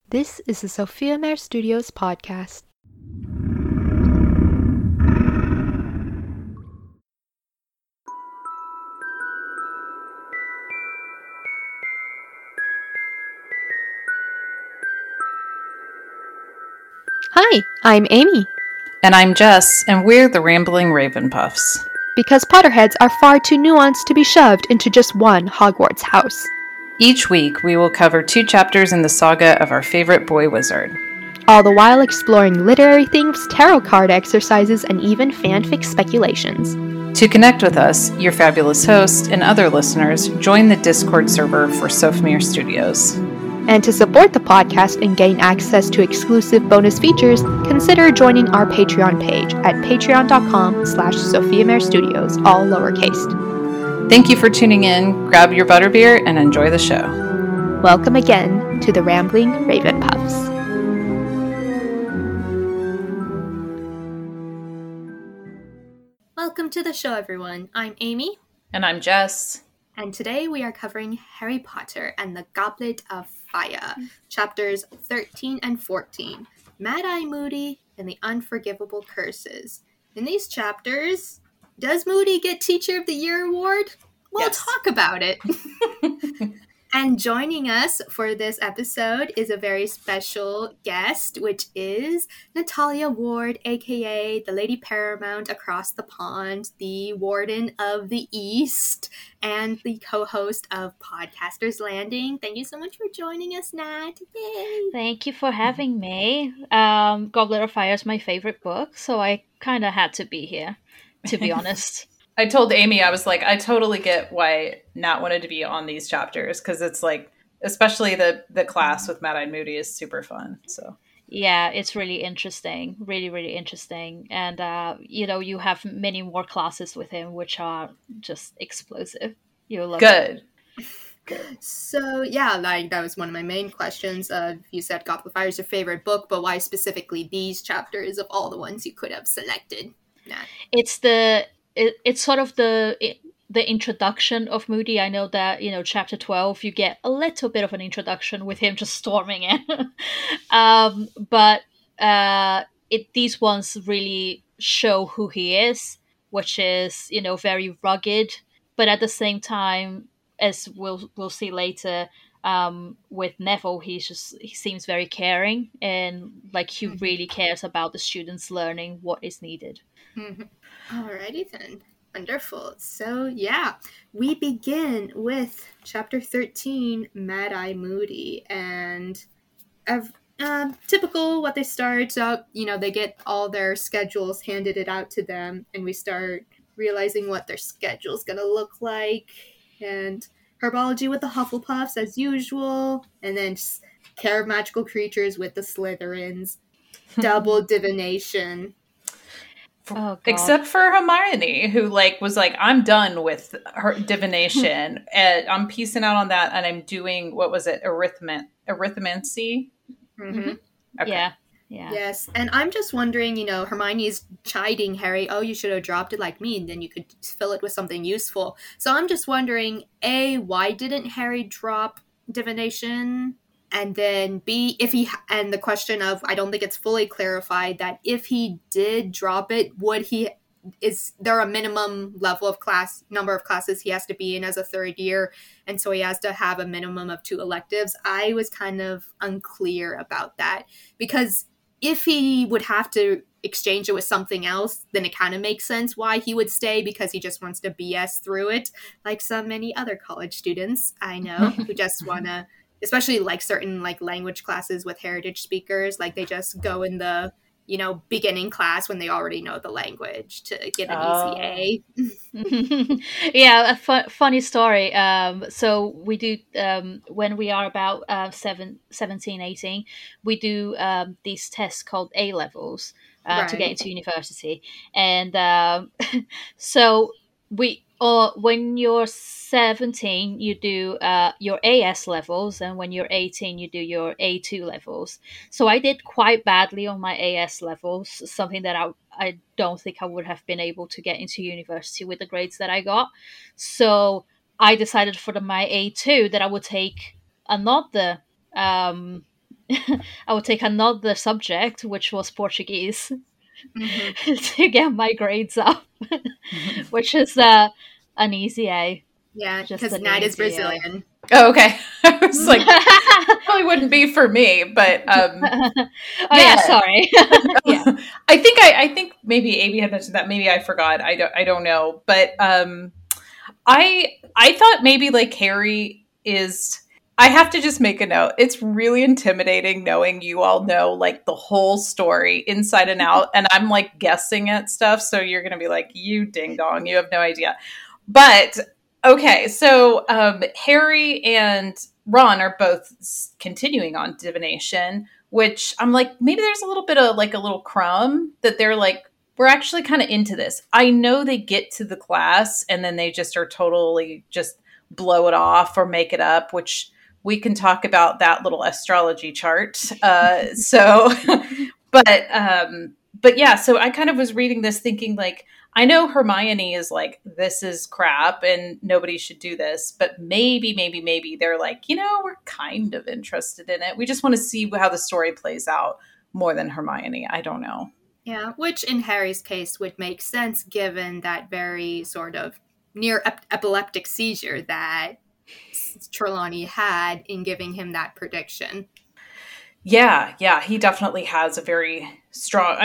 This is the Sophia Mare Studios podcast. Hi, I'm Amy. And I'm Jess, and we're the Rambling Ravenpuffs. Because Potterheads are far too nuanced to be shoved into just one Hogwarts house. Each week, we will cover 2 chapters in the saga of our favorite boy wizard. All the while exploring literary themes, tarot card exercises, and even fanfic speculations. To connect with us, your fabulous host, and other listeners, join the Discord server for Sophomere Studios. And to support the podcast and gain access to exclusive bonus features, consider joining our Patreon page at patreon.com/SophiaMareStudios, all lowercase. Thank you for tuning in, grab your butterbeer, and enjoy the show. Welcome again to the Rambling Ravenpuffs. Welcome to the show, everyone. I'm Amy. And I'm Jess. And today we are covering Harry Potter and the Goblet of Fire, chapters 13 and 14, Mad-Eye Moody and the Unforgivable Curses. In these chapters, does Moody get Teacher of the Year award? We'll talk about it. And joining us for this episode is a very special guest, which is Natalia Ward, aka the Lady Paramount across the pond, the Warden of the East, and the co-host of Podcasters Landing. Thank you so much for joining us, Nat. Yay! Thank you for having me. Goblet of Fire is my favorite book, so I kind of had to be here, to be honest. I told Amy, I was like, I totally get why Nat wanted to be on these chapters, because it's like, especially the class with Mad-Eyed Moody is super fun. So yeah, it's really interesting, really, really interesting. And, you have many more classes with him, which are just explosive. You'll love it. Good. So, yeah, that was one of my main questions. You said Goblet of Fire is your favorite book, but why specifically these chapters of all the ones you could have selected? Nat? It's sort of the introduction of Moody. I know that, chapter 12, you get a little bit of an introduction with him just storming in. But these ones really show who he is, which is, very rugged. But at the same time, as we'll see later, with Neville, he seems very caring, and like he really cares about the students learning what is needed. Alrighty then. Wonderful. So, yeah, we begin with chapter 13, Mad-Eye Moody. And typical what they start out, they get all their schedules handed it out to them, and we start realizing what their schedule's going to look like. And herbology with the Hufflepuffs as usual. And then care of magical creatures with the Slytherins. Double divination. Oh, except for Hermione, who was like, I'm done with her divination, and I'm piecing out on that, and I'm doing, what was it, arithmancy? Mm-hmm. Okay. Yeah. Yes, and I'm just wondering, Hermione's chiding Harry, oh, you should have dropped it like me, and then you could fill it with something useful. So I'm just wondering, A, why didn't Harry drop divination? And then B, and the question of, I don't think it's fully clarified, that if he did drop it, is there a minimum level of number of classes he has to be in as a third year, and so he has to have a minimum of 2 electives? I was kind of unclear about that, because if he would have to exchange it with something else, then it kind of makes sense why he would stay, because he just wants to BS through it, like so many other college students I know who just want to, especially certain language classes with heritage speakers, they just go in the beginning class when they already know the language to get an easy A. Yeah, a funny story. So we do, when we are about 17, 18, we do these tests called A-levels to get into university. And so when you're 17, you do your AS levels, and when you're 18, you do your A2 levels. So I did quite badly on my AS levels, something that I don't think I would have been able to get into university with the grades that I got. So I decided for my A2 that I would take another I would take another subject, which was Portuguese, Mm-hmm. to get my grades up, which is an easy A. Yeah, Just because an Nat is easy A. Brazilian. Oh, okay. I was like, probably wouldn't be for me, but Oh yeah, yeah. sorry. Yeah. I think maybe Amy had mentioned that. Maybe I forgot. I don't know. But I thought maybe like Harry is. I have to just make a note. It's really intimidating knowing you all know like the whole story inside and out, and I'm like guessing at stuff. So you're gonna be like, you ding dong, you have no idea. But okay, so Harry and Ron are both continuing on divination, which I'm like, maybe there's a little bit of like a little crumb that they're like, we're actually kind of into this. I know they get to the class and then they just are totally just blow it off or make it up, which we can talk about that little astrology chart. But yeah, so I kind of was reading this thinking like, I know Hermione is like, this is crap and nobody should do this, but maybe they're like, we're kind of interested in it. We just want to see how the story plays out more than Hermione. I don't know. Yeah, which in Harry's case would make sense given that very sort of near epileptic seizure that Trelawney had in giving him that prediction. Yeah, he definitely has a very strong,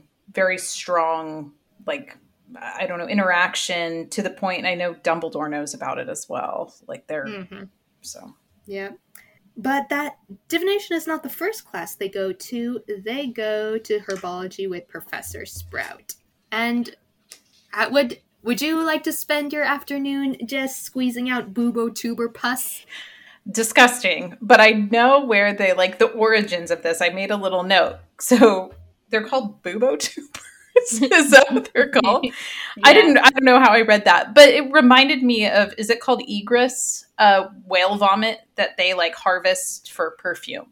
like, I don't know, interaction to the point, and I know Dumbledore knows about it as well. Like they're, so. Yeah. But that divination is not the first class they go to. They go to herbology with Professor Sprout. And would you like to spend your afternoon just squeezing out bubo tuber pus? Disgusting. But I know where they, like, the origins of this. I made a little note. So they're called bubo tubers. Is that what they're called? Yeah. I don't know how I read that, but it reminded me of, is it called egress, whale vomit that they like harvest for perfume?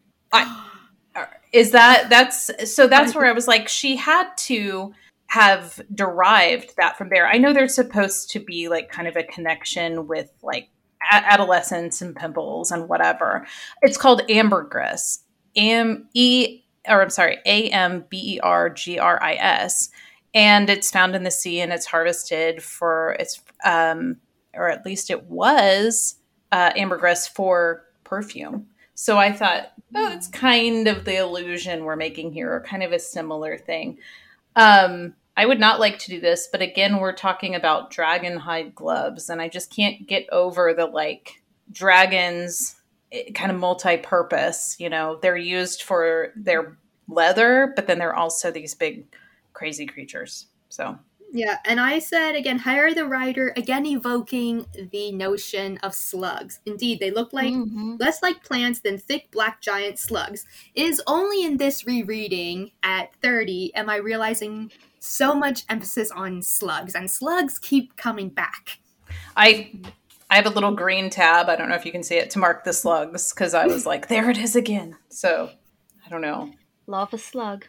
That's where I was like, she had to have derived that from there. I know there's supposed to be like kind of a connection with like adolescence and pimples and whatever. It's called ambergris. Ambergris, and it's found in the sea and it's harvested for or at least it was ambergris for perfume. So I thought, it's kind of the illusion we're making here, or kind of a similar thing. I would not like to do this, but again, we're talking about dragon hide gloves, and I just can't get over the like dragons kind of multi-purpose, they're used for their leather, but then they're also these big crazy creatures. So yeah, and I said again, hire the writer, again evoking the notion of slugs. Indeed, they look like less like plants than thick black giant slugs. It is only in this rereading at 30 am I realizing so much emphasis on slugs, and slugs keep coming back. I have a little green tab, I don't know if you can see it, to mark the slugs, because I was like, there it is again. So, I don't know. Love a slug.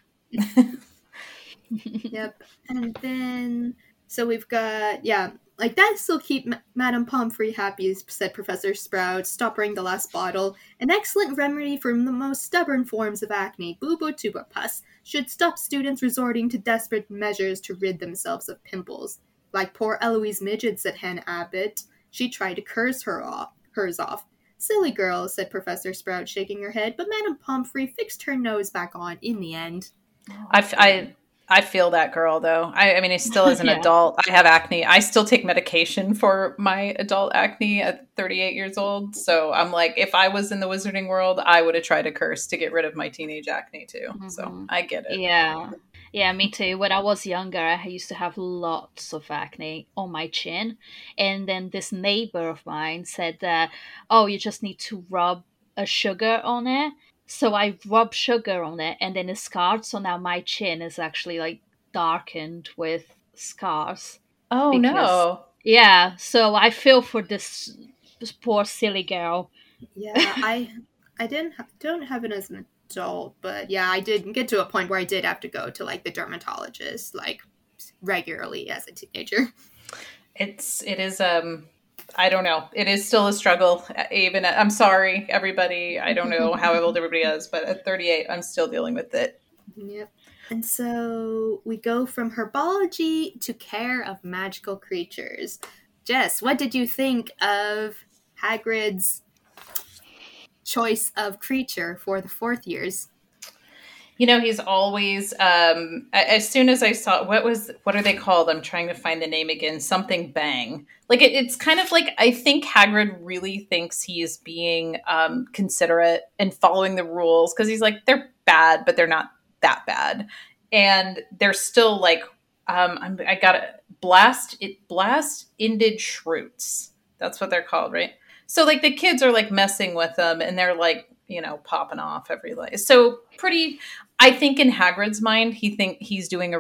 Yep. And then, so we've got, like that still keep Madame Pomfrey happy, said Professor Sprout, stopping the last bottle. An excellent remedy for the most stubborn forms of acne, bubo-tuber pus, should stop students resorting to desperate measures to rid themselves of pimples. Like poor Eloise Midget, said Hannah Abbott. She tried to curse hers off. Silly girl, said Professor Sprout, shaking her head, but Madame Pomfrey fixed her nose back on in the end. I feel that girl, though. I mean, I still as an adult, I have acne. I still take medication for my adult acne at 38 years old. So I'm like, if I was in the wizarding world, I would have tried a curse to get rid of my teenage acne, too. So I get it. Yeah, me too. When I was younger, I used to have lots of acne on my chin. And then this neighbor of mine said that, you just need to rub a sugar on it. So I rubbed sugar on it and then it scarred. So now my chin is actually like darkened with scars. Oh, no. Yeah, so I feel for this poor silly girl. Yeah, I don't have it as an adult, but yeah, I did get to a point where I did have to go to like the dermatologist like regularly as a teenager. It is I don't know. It is still a struggle. Even I'm sorry, everybody. I don't know how old everybody is, but at 38, I'm still dealing with it. Yep. And so we go from herbology to care of magical creatures. Jess, what did you think of Hagrid's choice of creature for the fourth years? He's always as soon as I saw what are they called? I'm trying to find the name again. Something bang. Like it's kind of like I think Hagrid really thinks he is being considerate and following the rules because he's like they're bad, but they're not that bad, and they're still like I got it. Blast ended shroots. That's what they're called, right? So like the kids are like messing with them, and they're like popping off every light. So pretty. I think in Hagrid's mind, he thinks he's doing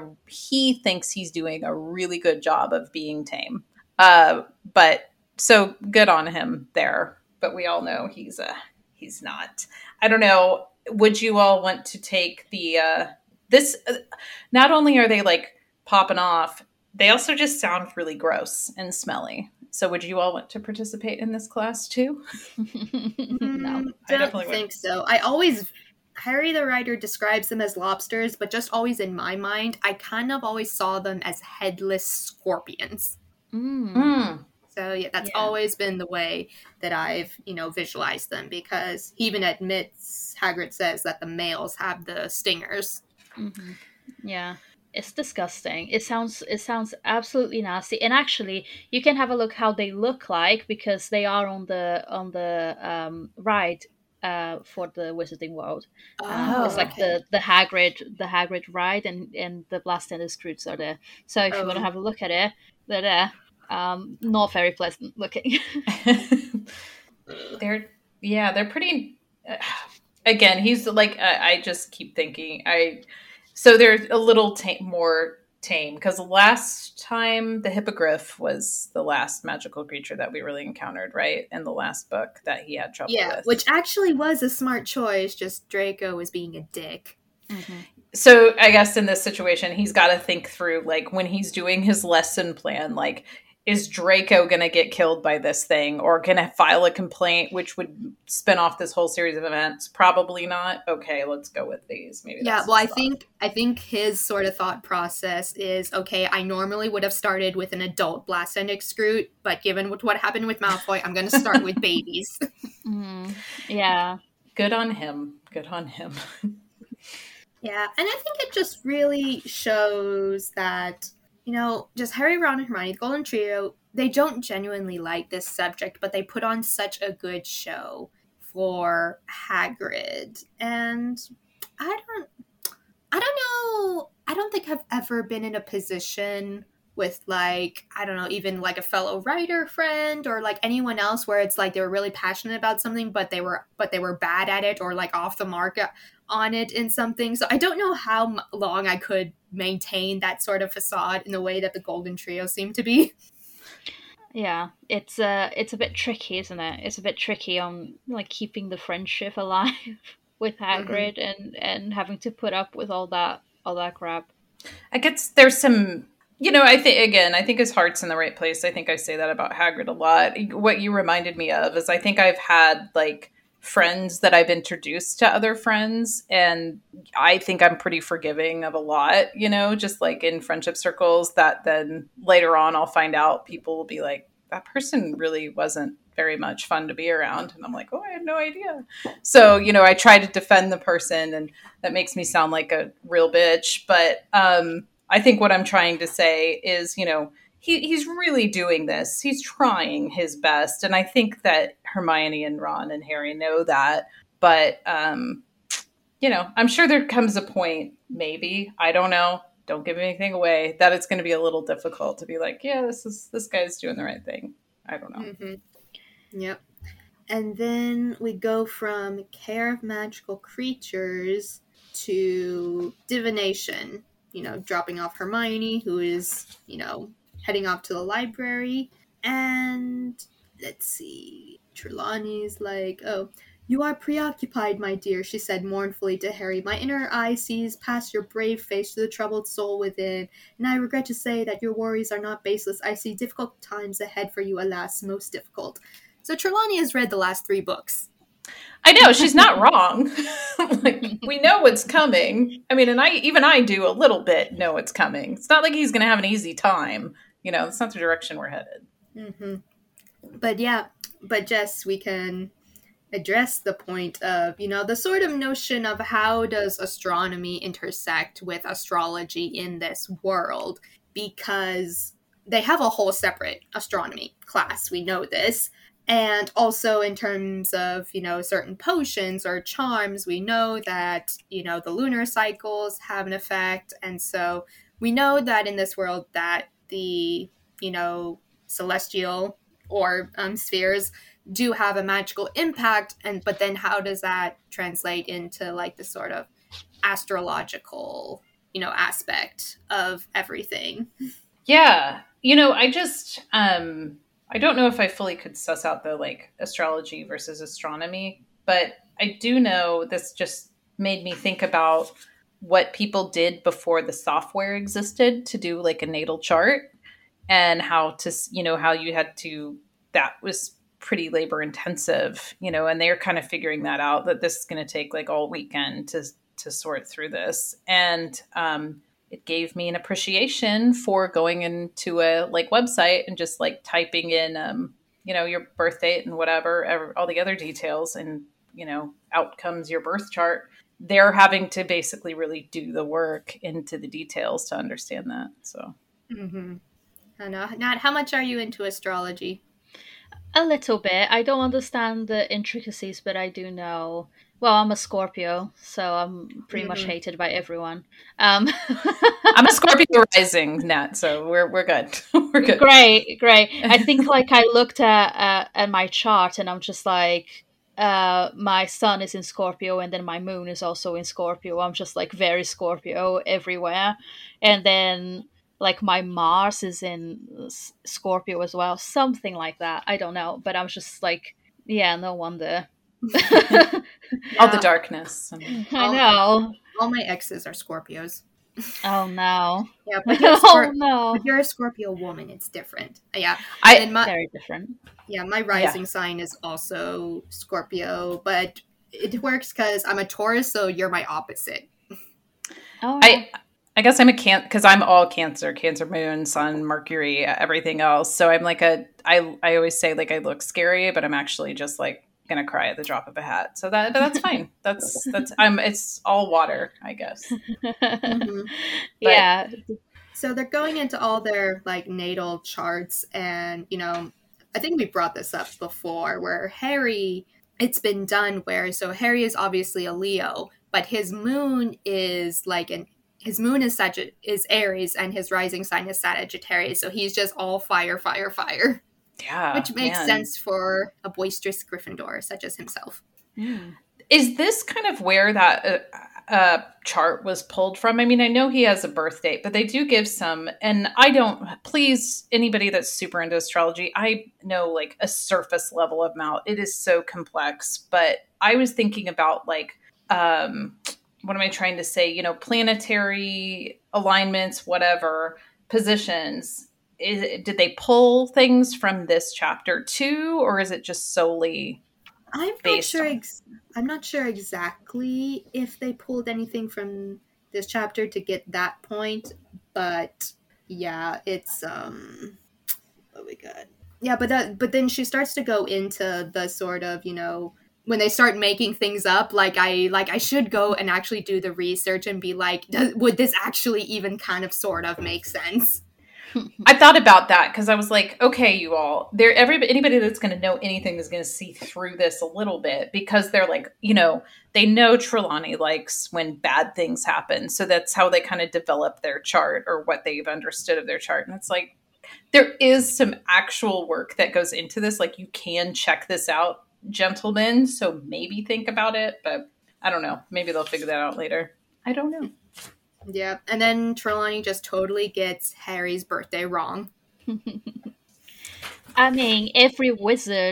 a really good job of being tame. But so good on him there. But we all know he's not. I don't know. Would you all want to take the this? Not only are they like popping off, they also just sound really gross and smelly. So would you all want to participate in this class too? No, I don't think so. Harry the writer describes them as lobsters, but just always in my mind, I kind of always saw them as headless scorpions. So yeah, that's always been the way that I've, visualized them because he even admits, Hagrid says that the males have the stingers. Mm-hmm. Yeah. It's disgusting. It sounds absolutely nasty. And actually, you can have a look how they look like because they are on the ride for the Wizarding World. It's like the Hagrid ride, and the Blast and the Scroots are there. So if you want to have a look at it, they're there. Not very pleasant looking. They're pretty. Again, he's like I just keep thinking So they're a little more tame because last time the Hippogriff was the last magical creature that we really encountered, right? In the last book that he had trouble with. Yeah, which actually was a smart choice, just Draco was being a dick. Mm-hmm. So I guess in this situation, he's got to think through, like, when he's doing his lesson plan, like, is Draco going to get killed by this thing or going to file a complaint, which would spin off this whole series of events? Probably not. Okay, let's go with these. Maybe. Yeah, well, I think his sort of thought process is, okay, I normally would have started with an adult Blast and Excruit, but given what happened with Malfoy, I'm going to start with babies. Yeah. Good on him. Good on him. Yeah, and I think it just really shows that, just Harry, Ron, and Hermione, the Golden Trio, they don't genuinely like this subject, but they put on such a good show for Hagrid. And I don't know. I don't think I've ever been in a position with, like, I don't know, even like a fellow writer friend or like anyone else where it's like they were really passionate about something, but they were bad at it or like off the mark on it in something. So I don't know how long I could maintain that sort of facade in the way that the Golden Trio seem to be. Yeah, it's a bit tricky, isn't it? It's a bit tricky on like keeping the friendship alive with Hagrid and having to put up with all that crap. I guess there's some, I think his heart's in the right place. I think I say that about Hagrid a lot. What you reminded me of is I think I've had like friends that I've introduced to other friends, and I think I'm pretty forgiving of a lot, just like in friendship circles that then later on I'll find out people will be like, that person really wasn't very much fun to be around. And I'm like, oh, I had no idea. So, I try to defend the person, and that makes me sound like a real bitch. But I think what I'm trying to say is, he's really doing this. He's trying his best. And I think that Hermione and Ron and Harry know that. But, I'm sure there comes a point, maybe, I don't know, don't give anything away, that it's going to be a little difficult to be like, yeah, this guy's doing the right thing. I don't know. Mm-hmm. Yep. And then we go from care of magical creatures to divination, dropping off Hermione, who is, heading off to the library. And let's see, Trelawney's like, oh, you are preoccupied, my dear, she said mournfully to Harry. My inner eye sees past your brave face to the troubled soul within, and I regret to say that your worries are not baseless. I see difficult times ahead for you, alas, most difficult. So Trelawney has read the last 3 books. I know, she's not wrong. Like, we know what's coming. I mean, and I do a little bit know what's coming. It's not like he's going to have an easy time. You know, that's not the direction we're headed. Mm-hmm. But Jess, we can address the point of, the sort of notion of how does astronomy intersect with astrology in this world, because they have a whole separate astronomy class, we know this. And also in terms of, certain potions or charms, we know that, the lunar cycles have an effect. And so we know that in this world that the, celestial or spheres do have a magical impact. But then how does that translate into like the sort of astrological, aspect of everything? Yeah. I just, I don't know if I fully could suss out the like astrology versus astronomy, but I do know this just made me think about what people did before the software existed to do like a natal chart, and how to, how you had to, that was pretty labor intensive, and they're kind of figuring that out, that this is going to take like all weekend to sort through this. And, it gave me an appreciation for going into a like website and just like typing in, your birth date and whatever, all the other details, and, out comes your birth chart. They're having to basically really do the work into the details to understand that. So, I know. Nat, how much are you into astrology? A little bit. I don't understand the intricacies, but I do know. Well, I'm a Scorpio, so I'm pretty much hated by everyone. I'm a Scorpio rising, Nat, so we're good. We're good. Great. I think like I looked at my chart, and I'm just like, my sun is in Scorpio, and then my moon is also in Scorpio. I'm just like very Scorpio everywhere, and then like my Mars is in Scorpio as well, something like that. I don't know, but I'm just like, yeah, no wonder. All the darkness. I know. All my exes are Scorpios. Oh no. Yeah, but you're a Scorpio woman. It's different. Yeah, very different. Yeah, my rising sign is also Scorpio, but it works because I'm a Taurus, so you're my opposite. Oh. I guess I'm a because I'm all Cancer moon, sun, Mercury, everything else. So I'm like I always say like I look scary, but I'm actually just like gonna cry at the drop of a hat. So but that's fine. That's it's all water, I guess. Yeah. So they're going into all their like natal charts, and I think we brought this up before, where Harry, it's been done where, so Harry is obviously a Leo, but his moon is his moon is Aries, and his rising sign is Sagittarius. So he's just all fire. Yeah. Which makes sense for a boisterous Gryffindor such as himself. Mm. Is this kind of where that chart was pulled from? I mean, I know he has a birth date, but they do give some, and please, anybody that's super into astrology, I know like a surface level amount. It is so complex, but I was thinking about like, what am I trying to say? Planetary alignments, whatever, positions. Did they pull things from this chapter too, or is it just solely I'm not sure exactly if they pulled anything from this chapter to get that point, but yeah, it's what we got. Yeah, but then she starts to go into the sort of, when they start making things up, I should go and actually do the research and be like, would this actually even kind of sort of make sense? I thought about that because I was like, okay, you all, anybody that's going to know anything is going to see through this a little bit, because they're like, they know Trelawney likes when bad things happen. So that's how they kind of develop their chart, or what they've understood of their chart. And it's like, there is some actual work that goes into this. Like, you can check this out, gentlemen. So maybe think about it, but I don't know. Maybe they'll figure that out later. I don't know. Yeah, and then Trelawney just totally gets Harry's birthday wrong. I mean, every wizard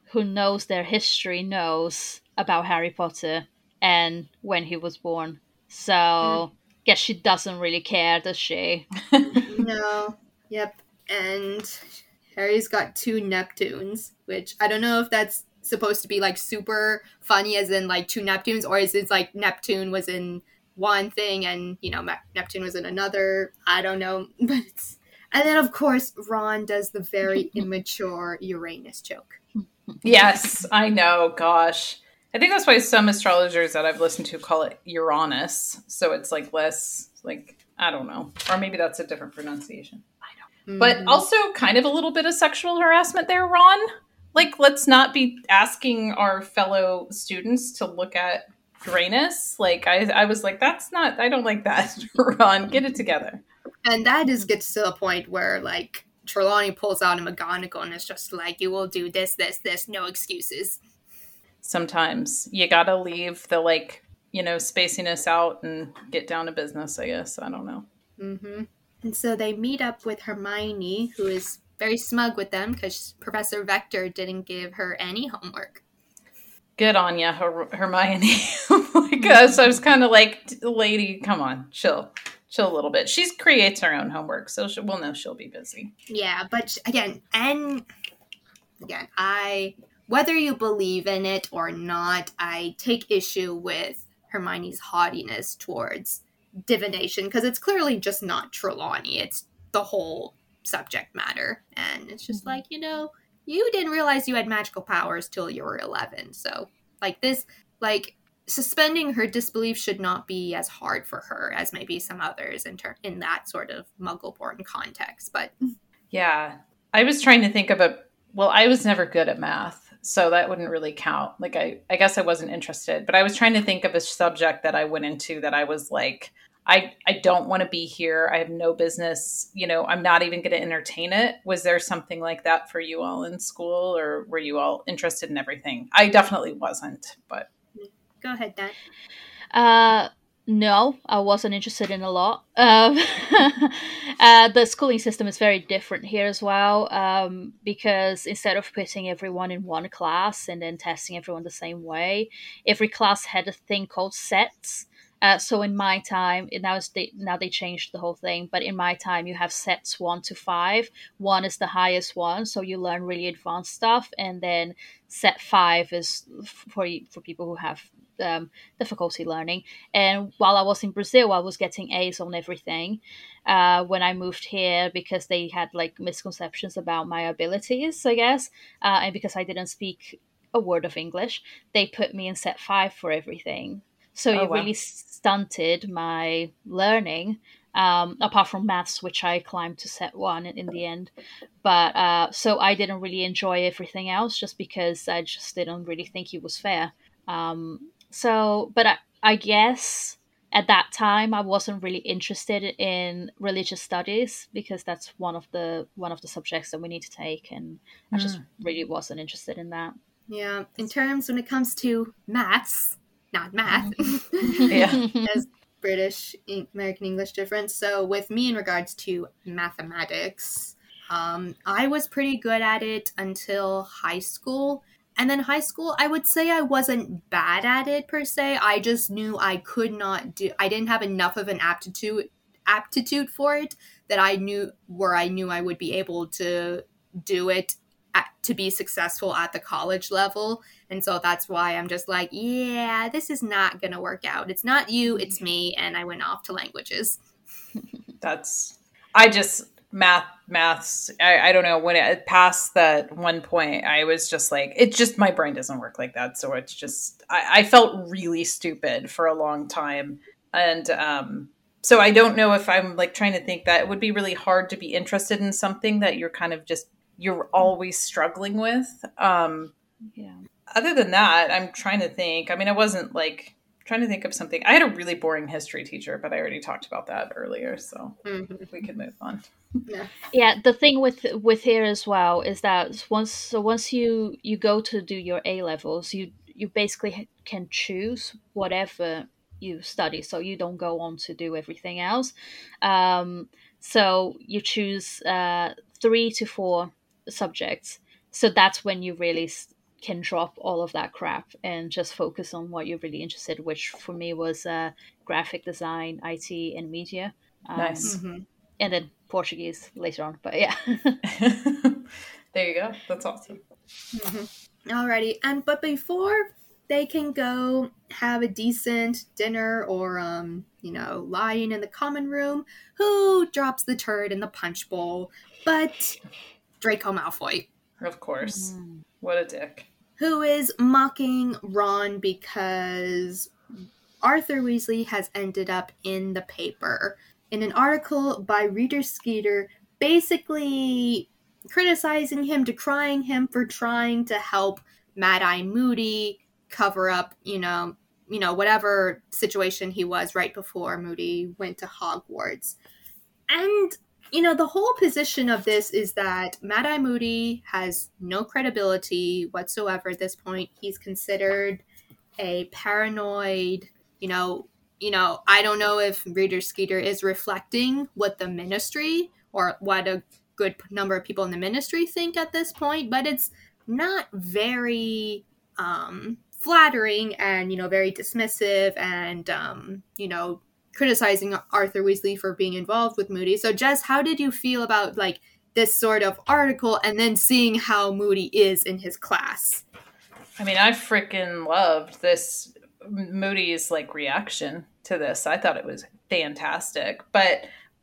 who knows their history knows about Harry Potter and when he was born. So guess she doesn't really care, does she? No. Yep. And Harry's got two Neptunes, which I don't know if that's supposed to be like super funny, as in like two Neptunes, or is it like Neptune was in one thing and Neptune was in another? I don't know, but and then of course Ron does the very immature Uranus joke. Yes, I know. Gosh, I think that's why some astrologers that I've listened to call it Uranus. So it's like less like, I don't know, or maybe that's a different pronunciation. But also kind of a little bit of sexual harassment there, Ron. Like, let's not be asking our fellow students to look at Uranus. Like, I was like, that's not, I don't like that. Ron, get it together. And that gets to the point where, like, Trelawney pulls out a McGonagall and it's just like, you will do this, no excuses. Sometimes you gotta leave the, like, spaciness out and get down to business, I guess. I don't know. Mm-hmm. And so they meet up with Hermione, who is very smug with them because Professor Vector didn't give her any homework. Good on ya, Hermione. Oh my gosh, I was kind of like, lady, come on, chill a little bit. She creates her own homework, so we'll know she'll be busy. Yeah, but again, whether you believe in it or not, I take issue with Hermione's haughtiness towards divination, because it's clearly just not Trelawney, it's the whole subject matter, and it's just like, you didn't realize you had magical powers till you were 11, so like this, like suspending her disbelief should not be as hard for her as maybe some others in that sort of muggle-born context. But yeah, I was trying to think of I was never good at math, so that wouldn't really count. Like, I guess I wasn't interested, but I was trying to think of a subject that I went into that I was like, I don't want to be here. I have no business, I'm not even going to entertain it. Was there something like that for you all in school, or were you all interested in everything? I definitely wasn't, but. Go ahead, Dan. No, I wasn't interested in a lot. The schooling system is very different here as well, because instead of putting everyone in one class and then testing everyone the same way, every class had a thing called sets. So in my time, now they changed the whole thing, but in my time you have sets 1 to 5. 1 is the highest one, so you learn really advanced stuff, and then set 5 is for people who have difficulty learning. And while I was in Brazil, I was getting A's on everything. When I moved here, because they had like misconceptions about my abilities, I guess, and because I didn't speak a word of English, they put me in set 5 for everything. So it really stunted my learning, apart from maths, which I climbed to set 1 in the end. But so I didn't really enjoy everything else, just because I just didn't really think it was fair. But I guess at that time I wasn't really interested in religious studies, because that's one of the subjects that we need to take, and I just really wasn't interested in that. Yeah, in terms when it comes to maths. Not math. Yeah. As British American English difference. So with me in regards to mathematics, I was pretty good at it until high school. And then high school, I would say I wasn't bad at it per se. I just knew I didn't have enough of an aptitude for it that I knew I would be able to do it to be successful at the college level. And so that's why I'm just like, yeah, this is not going to work out. It's not you, it's me. And I went off to languages. Maths. I don't know, when it passed that one point, I was just like, my brain doesn't work like that. So it's just, I felt really stupid for a long time. And, so I don't know if I'm like trying to think that it would be really hard to be interested in something that you're always struggling with. Yeah. Other than that, I'm trying to think. I mean, I wasn't like trying to think of something. I had a really boring history teacher, but I already talked about that earlier, so we could move on. Yeah, the thing with here as well is that once you go to do your A levels, you basically can choose whatever you study, so you don't go on to do everything else. So you choose 3 to 4 subjects. So that's when you really can drop all of that crap and just focus on what you're really interested in, which for me was graphic design, IT, and media. Nice. Mm-hmm. And then Portuguese later on. But yeah. There you go. That's awesome. Mm-hmm. Alrighty. But before they can go have a decent dinner or, lying in the common room, who drops the turd in the punch bowl? But Draco Malfoy. Of course. What a dick. Who is mocking Ron because Arthur Weasley has ended up in the paper in an article by Reader Skeeter, basically criticizing him, decrying him for trying to help Mad-Eye Moody cover up, whatever situation he was right before Moody went to Hogwarts. And, the whole position of this is that Mad-Eye Moody has no credibility whatsoever at this point. He's considered a paranoid, I don't know if Reader Skeeter is reflecting what the Ministry or what a good number of people in the Ministry think at this point, but it's not very flattering and, very dismissive and, criticizing Arthur Weasley for being involved with Moody. So Jess, how did you feel about this sort of article and then seeing how Moody is in his class? I mean, I freaking loved this Moody's reaction to this. I thought it was fantastic. But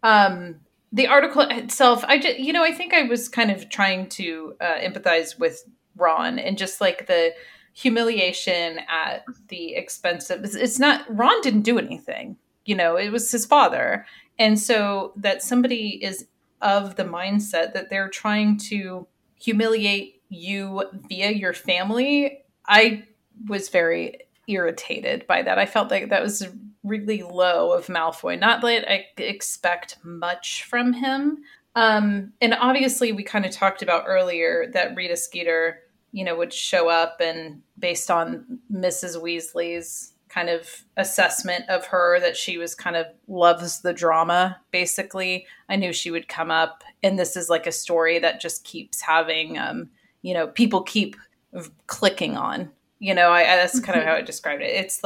the article itself, I think I was kind of trying to empathize with Ron and just the humiliation at the expense of, it's not, Ron didn't do anything. It was his father. And so that somebody is of the mindset that they're trying to humiliate you via your family, I was very irritated by that. I felt like that was really low of Malfoy. Not that I expect much from him. And obviously we kind of talked about earlier that Rita Skeeter, would show up and based on Mrs. Weasley's kind of assessment of her, that she was kind of loves the drama, basically. I knew she would come up. And this is a story that just keeps having, people keep clicking on, that's kind of how I described it. It's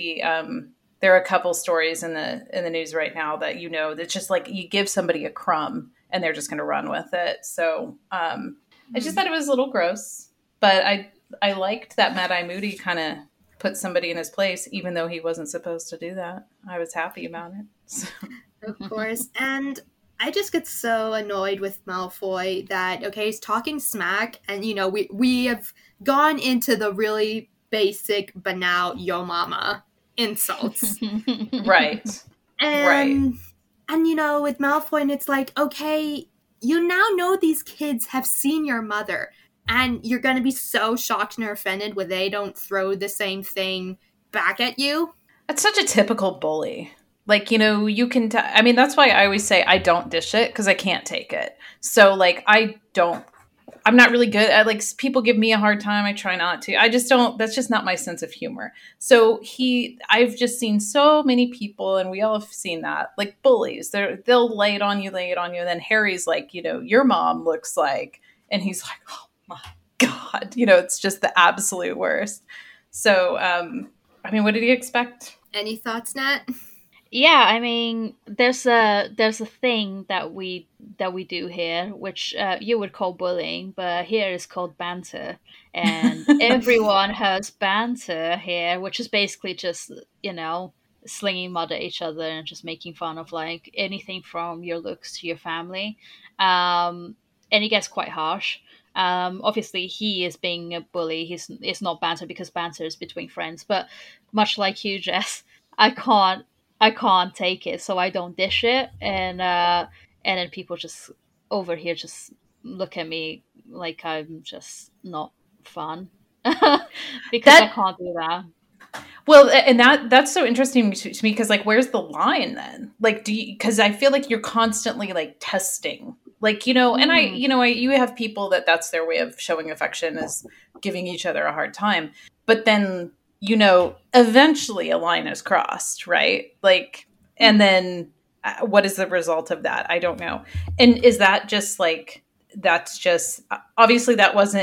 there are a couple stories in the news right now that, that's just you give somebody a crumb and they're just going to run with it. So I just thought it was a little gross, but I liked that Mad-Eye Moody kind of put somebody in his place, even though he wasn't supposed to do that. I was happy about it. So. Of course. And I just get so annoyed with Malfoy that, okay, he's talking smack, and, we have gone into the really basic, banal, yo mama insults. Right. And with Malfoy, and it's okay, you now know these kids have seen your mother, and you're going to be so shocked and offended when they don't throw the same thing back at you. That's such a typical bully. You can, that's why I always say I don't dish it, because I can't take it. So, I'm not really good at, people give me a hard time. I try not to. I just don't, that's just not my sense of humor. So I've just seen so many people, and we all have seen that, bullies. They'll lay it on you. And then Harry's your mom looks like, and he's like, oh my God, it's just the absolute worst. So, what did he expect? Any thoughts, Nat? Yeah, there's a thing that we do here, which you would call bullying, but here is called banter, and everyone has banter here, which is basically just slinging mud at each other and just making fun of anything from your looks to your family, and it gets quite harsh. Obviously, he is being a bully. It's not banter because banter is between friends, but much like you, Jess, I can't take it, so I don't dish it, and then people just over here just look at me like I'm just not fun because I can't do that. Well, and that's so interesting to me, because where's the line then? Because I feel like you're constantly testing, and you have people that's their way of showing affection, is giving each other a hard time, but then eventually a line is crossed, right? And then what is the result of that? I don't know. And is that just that's just, obviously that wasn't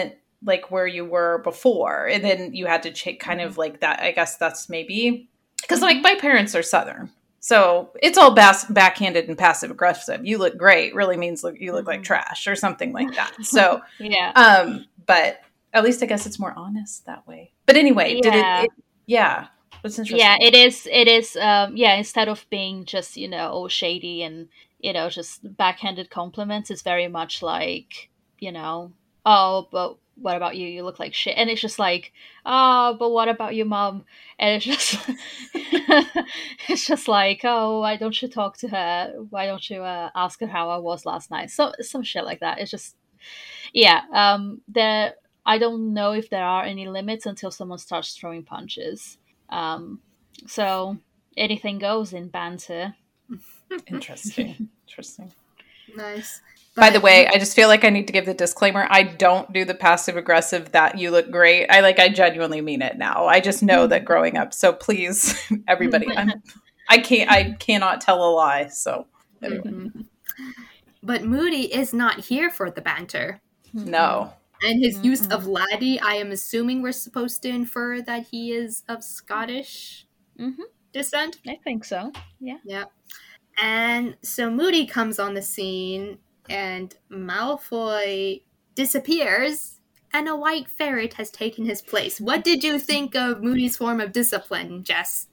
like where you were before, and then you had to kind of like that. I guess that's maybe because like my parents are Southern, so it's all backhanded and passive aggressive. You look great really means you look like trash or something like that. So Yeah. but at least I guess it's more honest that way. But anyway, Yeah. yeah, it's interesting. Yeah, it is. It is. Yeah, instead of being just all shady and just backhanded compliments, it's very much like oh, but what about you? You look like shit, and it's just like, oh, but what about your mom? And it's just, it's just like, oh, why don't you talk to her? Why don't you ask her how I was last night? So some shit like that. It's just, yeah. There. I don't know if there are any limits until someone starts throwing punches. So anything goes in banter. Interesting. Nice. By the way, I just feel like I need to give the disclaimer. I don't do the passive aggressive that you look great. I genuinely mean it now. I just know that growing up. So please, everybody, I cannot tell a lie. So anyway. But Moody is not here for the banter. No. And his use of laddie, I am assuming we're supposed to infer that he is of Scottish descent. I think so. Yeah. Yeah. And so Moody comes on the scene, and Malfoy disappears, and a white ferret has taken his place. What did you think of Moody's form of discipline, Jess?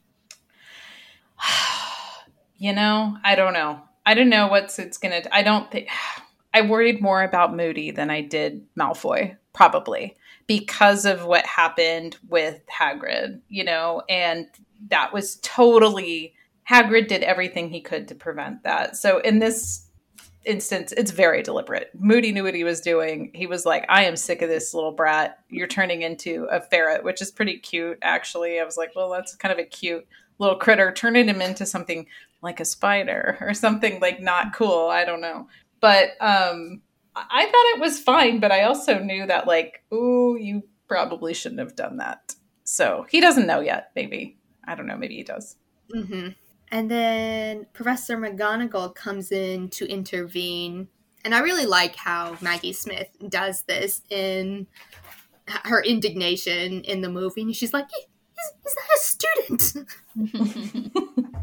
I don't know. I don't know it's gonna. I don't think. I worried more about Moody than I did Malfoy, probably, because of what happened with Hagrid, and that was totally, Hagrid did everything he could to prevent that. So in this instance, it's very deliberate. Moody knew what he was doing. He was like, I am sick of this little brat. You're turning into a ferret, which is pretty cute, actually. I was like, well, that's kind of a cute little critter. Turning him into something like a spider or something like not cool. I don't know. But I thought it was fine, but I also knew that like, ooh, you probably shouldn't have done that. So he doesn't know yet, maybe. I don't know, maybe he does. And then Professor McGonagall comes in to intervene. And I really like how Maggie Smith does this in her indignation in the movie. And she's like, is that a student?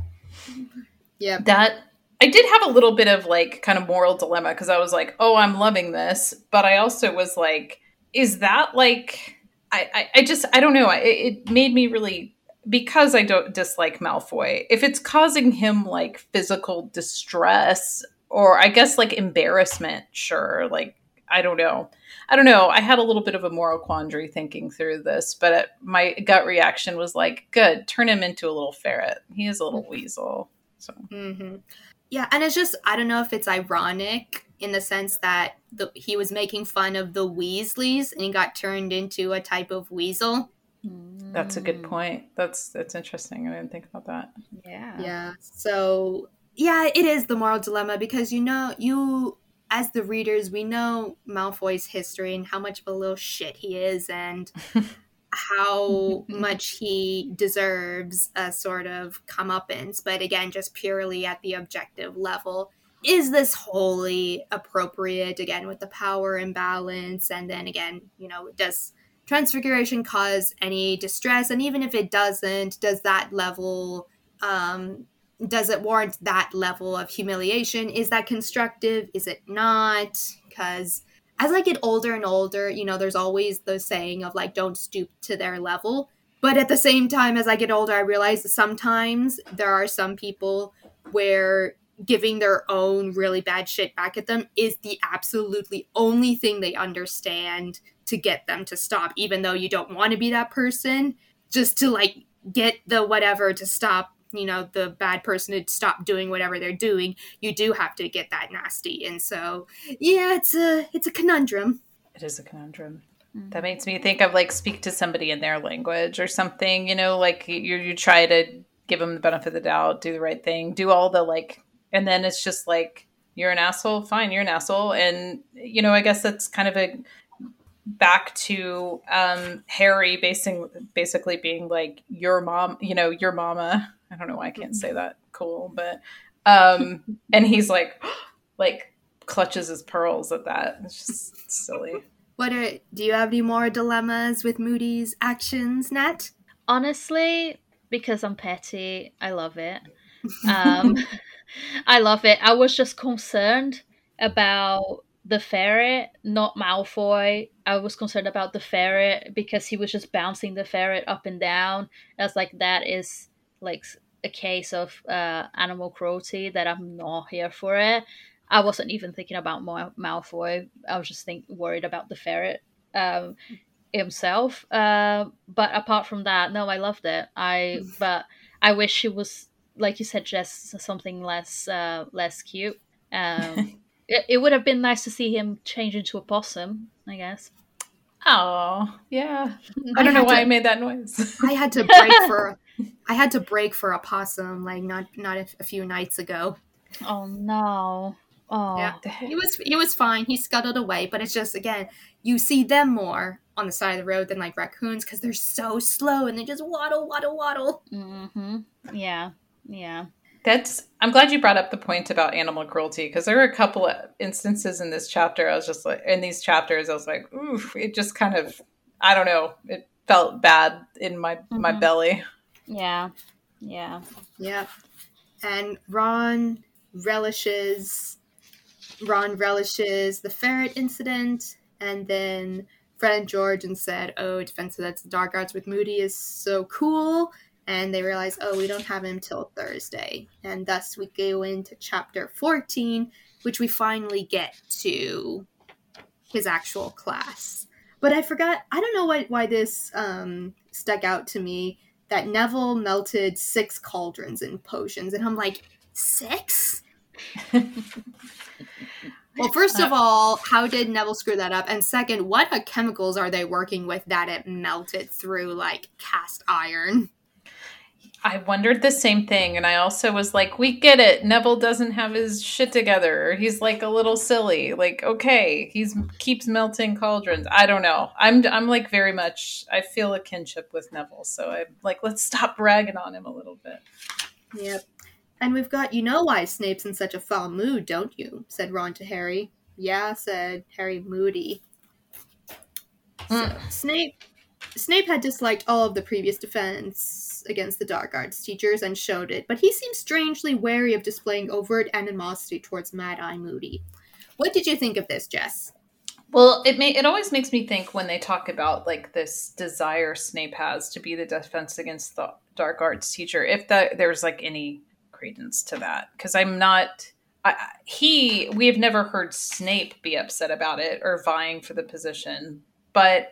Yeah. That... I did have a little bit of like kind of moral dilemma because I was like, oh, I'm loving this. But I also was like, is that like, I don't know. It made me really, because I don't dislike Malfoy, if it's causing him like physical distress or I guess like embarrassment, sure. Like, I don't know. I had a little bit of a moral quandary thinking through this, but my gut reaction was like, good, turn him into a little ferret. He is a little weasel. So. Yeah, and it's just, I don't know if it's ironic in the sense that he was making fun of the Weasleys and he got turned into a type of weasel. That's a good point. That's interesting. I didn't think about that. Yeah. So, yeah, it is the moral dilemma because, as the readers, we know Malfoy's history and how much of a little shit he is and how much he deserves a sort of comeuppance, but again, just purely at the objective level. Is this wholly appropriate, again, with the power imbalance? And then again, does Transfiguration cause any distress? And even if it doesn't, does that level, does it warrant that level of humiliation? Is that constructive? Is it not? Because as I get older and older, there's always the saying of like, don't stoop to their level. But at the same time, as I get older, I realize that sometimes there are some people where giving their own really bad shit back at them is the absolutely only thing they understand to get them to stop, even though you don't want to be that person, just to like get the whatever to stop, the bad person to stop doing whatever they're doing. You do have to get that nasty. And so, yeah, it's a conundrum. It is a conundrum. That makes me think of like speak to somebody in their language or something, like you try to give them the benefit of the doubt, do the right thing, do all the like, and then it's just like, you're an asshole. Fine. You're an asshole. And, I guess that's kind of a back to Harry basically being like, your mom, your mama. I don't know why I can't say that cool, but and he's like clutches his pearls at that. It's just silly. Do you have any more dilemmas with Moody's actions, Nat? Honestly, because I'm petty, I love it. I love it. I was just concerned about the ferret, not Malfoy. I was concerned about the ferret because he was just bouncing the ferret up and down. I was like, that is like a case of animal cruelty that I'm not here for it. I wasn't even thinking about Malfoy. I was just worried about the ferret himself. But apart from that, no, I loved it. But I wish it was, like you said, just something less cute. It would have been nice to see him change into a possum, I guess. Oh, yeah. I don't know why I made that noise. I had to break for a possum, like not a few nights ago. Oh no. Oh. Yeah. He was fine. He scuttled away, but it's just, again, you see them more on the side of the road than like raccoons because they're so slow and they just waddle. Mm-hmm. Yeah. I'm glad you brought up the point about animal cruelty, because there were a couple of instances in this chapter. I was just like, in these chapters, I was like, oof, it just kind of, I don't know, it felt bad in my belly. Yeah. And Ron relishes the ferret incident, and then Fred and George said, oh, Defense Against the Dark Arts with Moody is so cool. And they realize, oh, we don't have him till Thursday. And thus we go into chapter 14, which we finally get to his actual class. But I forgot, I don't know why this stuck out to me, that Neville melted 6 cauldrons in potions. And I'm like, 6? Well, first of all, how did Neville screw that up? And second, what chemicals are they working with that it melted through, like, cast iron? I wondered the same thing, and I also was like, we get it. Neville doesn't have his shit together. He's like a little silly. Like, okay, keeps melting cauldrons. I don't know. I'm like very much, I feel a kinship with Neville, so I'm like, let's stop bragging on him a little bit. Yep. And we've got, you know why Snape's in such a foul mood, don't you? Said Ron to Harry. Yeah, said Harry moody. So Snape had disliked all of the previous defense against the Dark Arts teachers and showed it, but he seemed strangely wary of displaying overt animosity towards Mad-Eye Moody. What did you think of this, Jess? Well, it always makes me think when they talk about like this desire Snape has to be the defense against the Dark Arts teacher, if there's like any credence to that, because we have never heard Snape be upset about it or vying for the position, but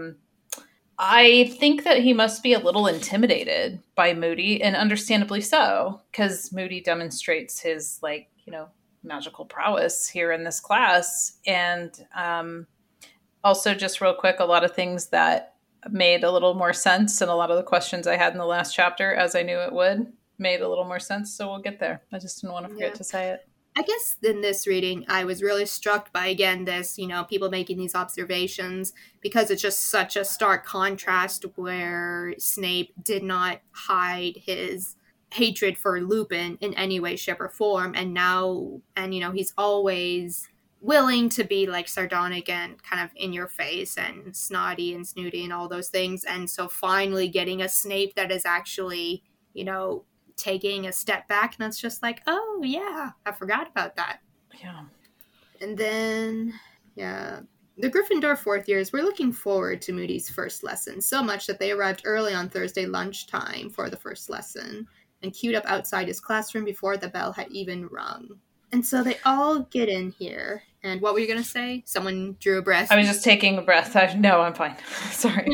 I think that he must be a little intimidated by Moody, and understandably so, because Moody demonstrates his, like, you know, magical prowess here in this class. And also, just real quick, a lot of things that made a little more sense, and a lot of the questions I had in the last chapter, as I knew it would, made a little more sense. So we'll get there. I just didn't want to forget to say it. I guess in this reading, I was really struck by, again, this, you know, people making these observations, because it's just such a stark contrast where Snape did not hide his hatred for Lupin in any way, shape, or form. And you know, he's always willing to be like sardonic and kind of in your face and snotty and snooty and all those things. And so finally getting a Snape that is actually, you know, taking a step back, and that's just like, oh yeah, I forgot about that. Yeah. And then, yeah, the Gryffindor 4th years were looking forward to Moody's first lesson so much that they arrived early on Thursday lunchtime for the first lesson and queued up outside his classroom before the bell had even rung. And so they all get in here. And what were you going to say? Someone drew a breath. I was just taking a breath. No, I'm fine. Sorry.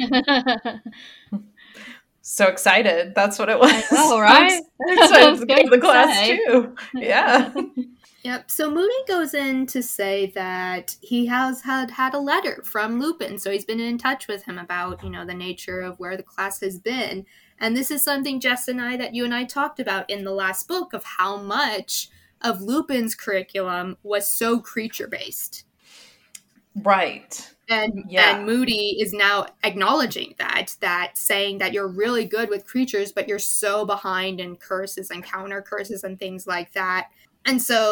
So excited. That's what it was. Oh, right? I'm excited to go to the class too. Yeah. Yep. So Moody goes in to say that he has had a letter from Lupin. So he's been in touch with him about, you know, the nature of where the class has been. And this is something, Jess and I, that you and I talked about in the last book, of how much of Lupin's curriculum was so creature-based. Right. And Moody is now acknowledging that saying that you're really good with creatures, but you're so behind in curses and counter curses and things like that. And so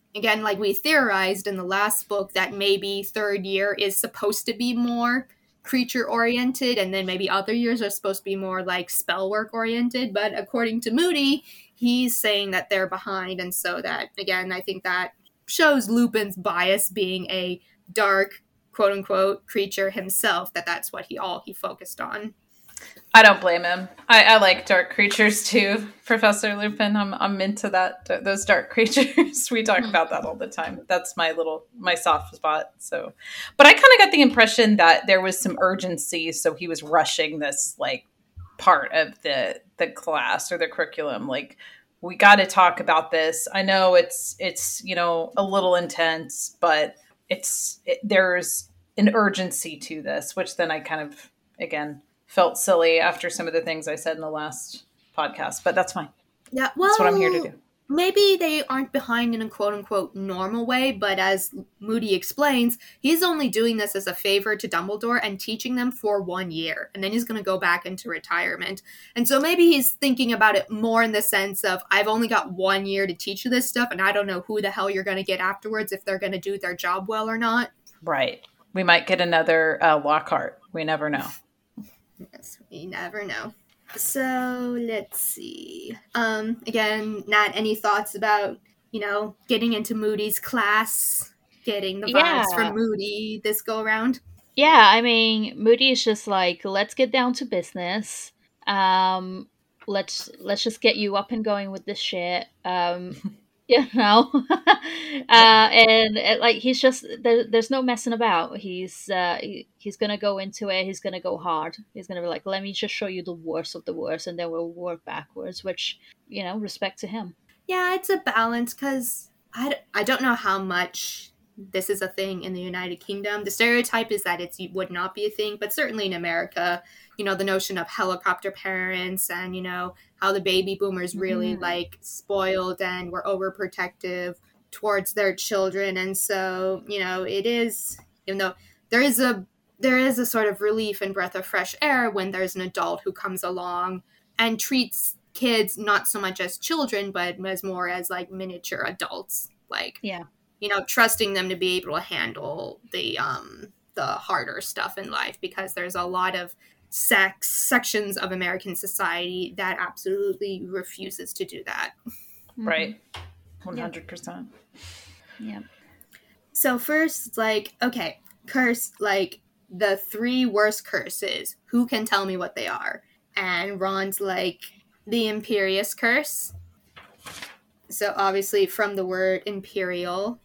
again, like we theorized in the last book, that maybe third year is supposed to be more creature oriented, and then maybe other years are supposed to be more like spell work oriented. But according to Moody, he's saying that they're behind, and so that, again, I think that shows Lupin's bias, being a dark, quote unquote, creature himself, that's what he focused on. I don't blame him. I like dark creatures too, Professor Lupin. I'm into those dark creatures. We talk about that all the time. That's my soft spot. So, but I kind of got the impression that there was some urgency, so he was rushing this like part of the class or the curriculum. Like, we got to talk about this. I know it's a little intense, but there's an urgency to this, which then I kind of, again, felt silly after some of the things I said in the last podcast, but that's fine. Yeah, well, that's what I'm here to do. Maybe they aren't behind in a quote-unquote normal way, but as Moody explains, he's only doing this as a favor to Dumbledore and teaching them for 1 year, and then he's going to go back into retirement. And so maybe he's thinking about it more in the sense of, I've only got 1 year to teach you this stuff, and I don't know who the hell you're going to get afterwards, if they're going to do their job well or not. Right. We might get another Lockhart. We never know. Yes, we never know. So let's see. Again, Nat, any thoughts about, getting into Moody's class, getting the vibes from Moody this go around? Yeah, I mean, Moody is just like, let's get down to business. Let's just get you up and going with this shit. And like, he's just there's no messing about. He's gonna go into it. He's gonna go hard. He's gonna be like, let me just show you the worst of the worst, and then we'll work backwards, which, respect to him. Yeah, it's a balance, because I don't know how much this is a thing in the United Kingdom. The stereotype is that it would not be a thing, but certainly in America, the notion of helicopter parents and, how the baby boomers really like spoiled and were overprotective towards their children. And so, it is, even though there is a sort of relief and breath of fresh air when there's an adult who comes along and treats kids not so much as children, but as more as like miniature adults, like, trusting them to be able to handle the harder stuff in life, because there's a lot of sections of American society that absolutely refuses to do that. Right. 100%. Yeah. So first, it's like, okay, curse, like the 3 worst curses. Who can tell me what they are? And Ron's like, the Imperious Curse. So obviously from the word imperial.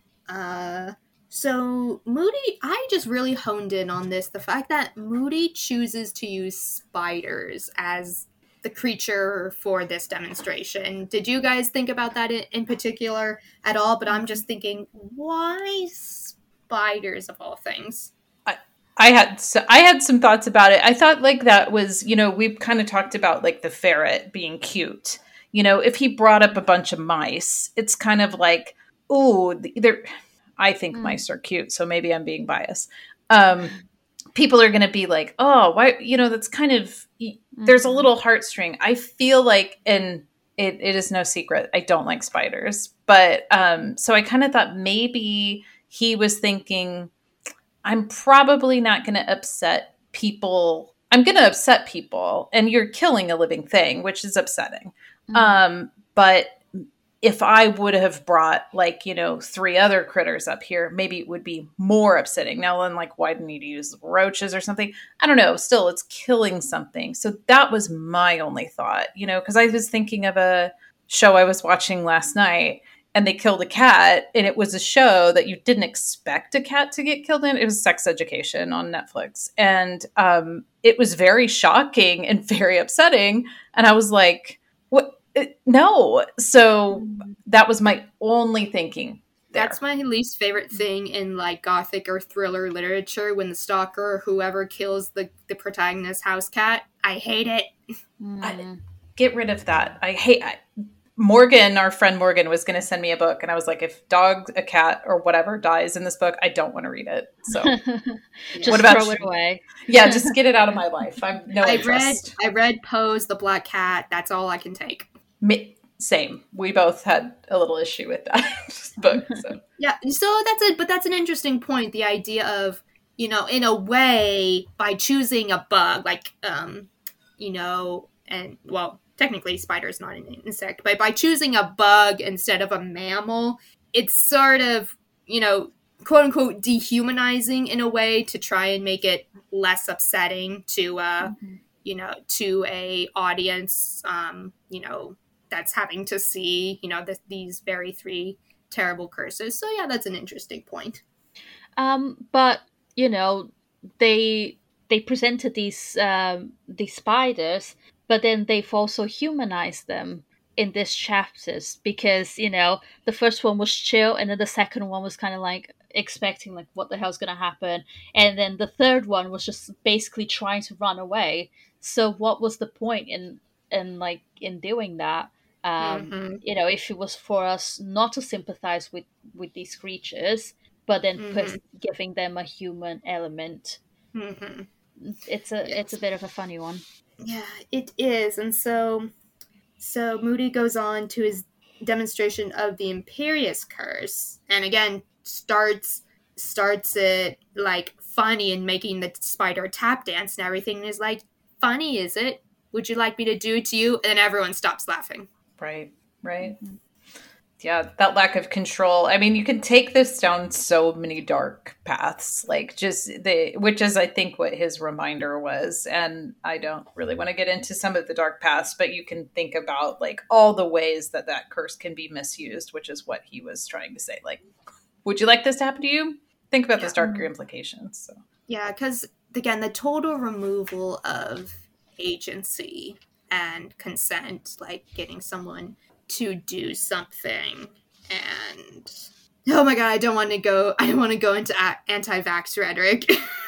So Moody, I just really honed in on this. The fact that Moody chooses to use spiders as the creature for this demonstration. Did you guys think about that in particular at all? But I'm just thinking, why spiders of all things? I had some thoughts about it. I thought like that was, we've kind of talked about like the ferret being cute. If he brought up a bunch of mice, it's kind of like, ooh, I think mice are cute, so maybe I'm being biased. People are going to be like, oh, why? That's kind of, there's a little heartstring. I feel like, and it is no secret, I don't like spiders. But so I kind of thought maybe he was thinking, I'm probably not going to upset people. I'm going to upset people, and you're killing a living thing, which is upsetting. But if I would have brought 3 other critters up here, maybe it would be more upsetting. Now then, like, why didn't he use roaches or something? I don't know. Still, it's killing something. So that was my only thought, because I was thinking of a show I was watching last night, and they killed a cat, and it was a show that you didn't expect a cat to get killed in. It was Sex Education on Netflix. And it was very shocking and very upsetting. And I was like, what? No. So that was my only thinking there. That's my least favorite thing in like gothic or thriller literature, when the stalker or whoever kills the protagonist's house cat. I hate it. Get rid of that. Morgan, our friend Morgan, was going to send me a book, and I was like, if a cat, or whatever dies in this book, I don't want to read it. So just what about throw it away? Yeah, just get it out of my life. I read Poe's The Black Cat. That's all I can take. Same. We both had a little issue with that book. So. Yeah, so that's an interesting point. The idea of, in a way, by choosing a bug, like, and well, technically spider is not an insect, but by choosing a bug instead of a mammal, it's sort of, quote unquote, dehumanizing in a way to try and make it less upsetting to, to a audience, that's having to see, these very three terrible curses. So yeah, that's an interesting point. But they presented these spiders, but then they've also humanized them in these chapters, because the first one was chill, and then the second one was kind of like expecting like what the hell's gonna happen, and then the third one was just basically trying to run away. So what was the point in doing that? If it was for us not to sympathize with these creatures, but then giving them a human element. It's a bit of a funny one. Yeah, it is. And so Moody goes on to his demonstration of the Imperious Curse, and again starts it like funny and making the spider tap dance and everything, and is like, funny, is it? Would you like me to do it to you? And everyone stops laughing. Right. Yeah, that lack of control. I mean, you can take this down so many dark paths, like which is, I think, what his reminder was. And I don't really want to get into some of the dark paths, but you can think about like all the ways that curse can be misused, which is what he was trying to say. Like, would you like this to happen to you? Think about those darker implications. So. Yeah, because again, the total removal of agency and consent, like getting someone to do something, and oh my god, I don't want to go into anti-vax rhetoric.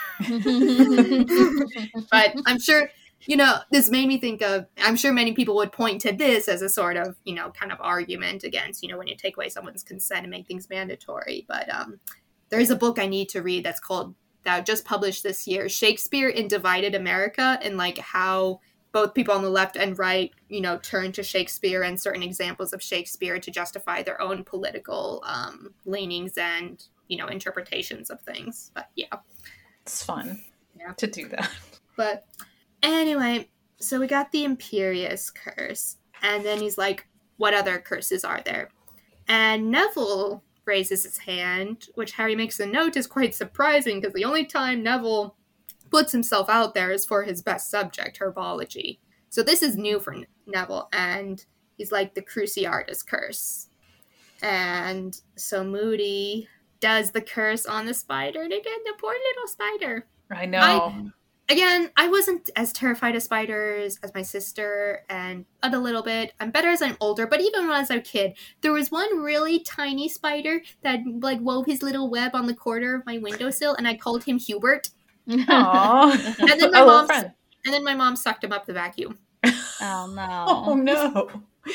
But I'm sure, this made me think of, I'm sure many people would point to this as a sort of, kind of argument against, when you take away someone's consent and make things mandatory. But there's a book I need to read that just published this year, Shakespeare in Divided America, and like how both people on the left and right, turn to Shakespeare and certain examples of Shakespeare to justify their own political leanings and, interpretations of things. But yeah. It's fun to do that. But anyway, so we got the Imperious Curse. And then he's like, what other curses are there? And Neville raises his hand, which Harry makes a note is quite surprising, because the only time Neville puts himself out there is for his best subject, herbology. So this is new for Neville, and he's like, the Cruciatus curse. And so Moody does the curse on the spider, and again, the poor little spider. I know. I wasn't as terrified of spiders as my sister, and a little bit. I'm better as I'm older, but even when I was a kid, there was one really tiny spider that like wove his little web on the corner of my windowsill, and I called him Hubert. Aww. And then my mom sucked him up the vacuum. Oh no. Oh no.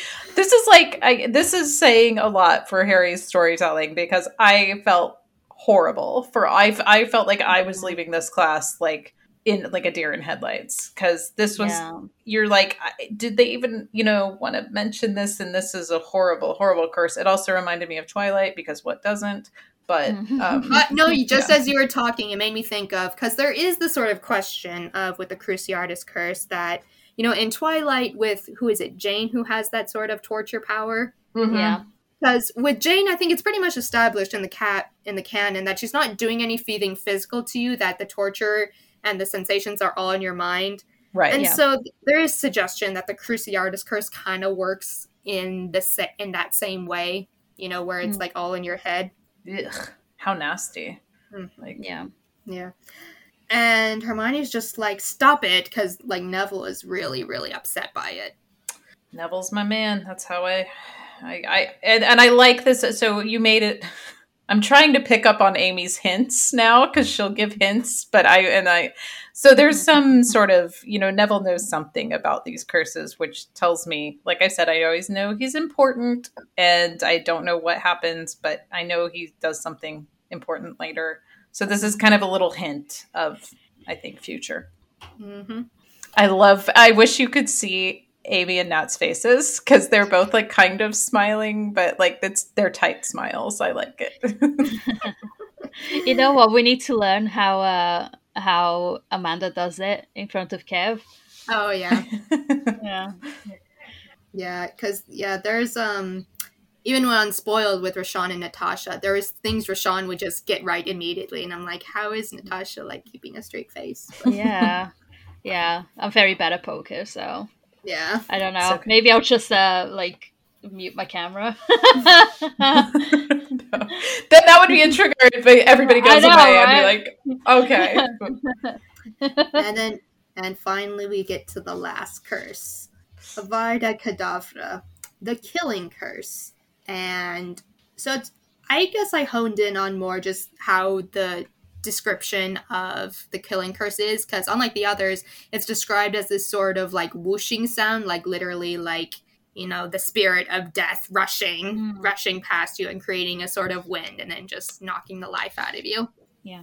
This is saying a lot for Harry's storytelling, because I felt horrible I felt like I was leaving this class like in like a deer in headlights, because this was you're like, did they even want to mention this, and this is a horrible curse. It also reminded me of Twilight, because what doesn't? But no, just as you were talking, it made me think of, because there is the sort of question of with the Cruciatus curse that, in Twilight with, who is it, Jane, who has that sort of torture power? Mm-hmm. Yeah. Because with Jane, I think it's pretty much established in the canon that she's not doing anything physical to you, that the torture and the sensations are all in your mind. Right. And so there is suggestion that the Cruciatus curse kind of works in that same way, where it's like all in your head. Ugh, how nasty. Like, yeah. And Hermione's just like, stop it, because like Neville is really, really upset by it. Neville's my man. That's how I like this. So you made it. I'm trying to pick up on Amy's hints now, because she'll give hints, but so there's some sort of, Neville knows something about these curses, which tells me, like I said, I always know he's important, and I don't know what happens, but I know he does something important later. So this is kind of a little hint of, I think, future. Mm-hmm. I wish you could see Amy and Nat's faces because they're both like kind of smiling, but like they're tight smiles. I like it. You know what? We need to learn how Amanda does it in front of Kev. Oh yeah, Yeah. yeah. Because there's even when unspoiled with Rashawn and Natasha, there was things Rashawn would just get right immediately, and I'm like, how is Natasha like keeping a straight face? But, Yeah. Yeah. I'm very bad at poker, so yeah. I don't know. Okay. Maybe I'll just like mute my camera. No. Then that would be a trigger if everybody goes I know, away right? and be like, okay. And finally we get to the last curse, Avada Kedavra, the killing curse. And so I guess I honed in on more just how the description of the killing curse is, because unlike the others, it's described as this sort of like whooshing sound, like literally like, the spirit of death rushing past you and creating a sort of wind and then just knocking the life out of you. Yeah.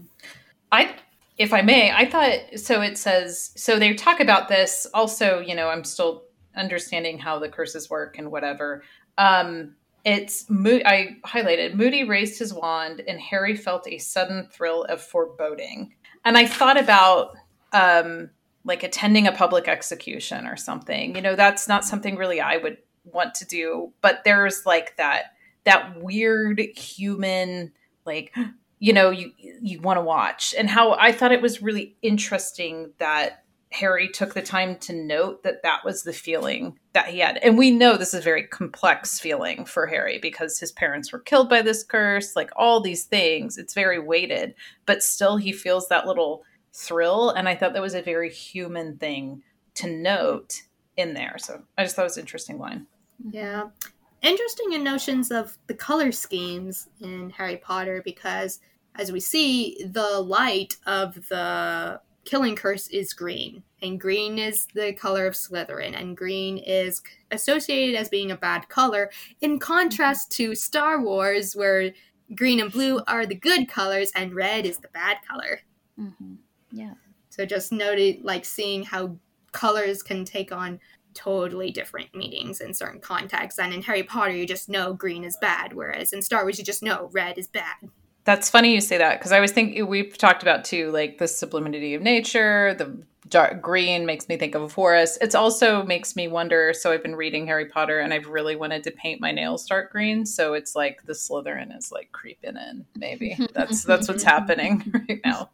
If I may, I thought, so it says, so they talk about this also, I'm still understanding how the curses work and whatever. I highlighted, Moody raised his wand and Harry felt a sudden thrill of foreboding. And I thought about, like attending a public execution or something, that's not something really I would want to do, but there's like that weird human, like, you want to watch, and how I thought it was really interesting that Harry took the time to note that was the feeling that he had. And we know this is a very complex feeling for Harry because his parents were killed by this curse, like all these things. It's very weighted, but still he feels that little thrill. And I thought that was a very human thing to note in there. So I just thought it was an interesting line. Yeah. Interesting in notions of the color schemes in Harry Potter, because as we see, the light of the killing curse is green, and green is the color of Slytherin, and green is associated as being a bad color, in contrast to Star Wars, where green and blue are the good colors and red is the bad color. Mm-hmm. Yeah. So just noted, like, seeing how colors can take on totally different meanings in certain contexts. And in Harry Potter, you just know green is bad, whereas in Star Wars, you just know red is bad. That's funny you say that, because I was thinking, we've talked about too, like the sublimity of nature, the dark green makes me think of a forest. It also makes me wonder, so I've been reading Harry Potter and I've really wanted to paint my nails dark green, so it's like the Slytherin is like creeping in, maybe. That's what's happening right now.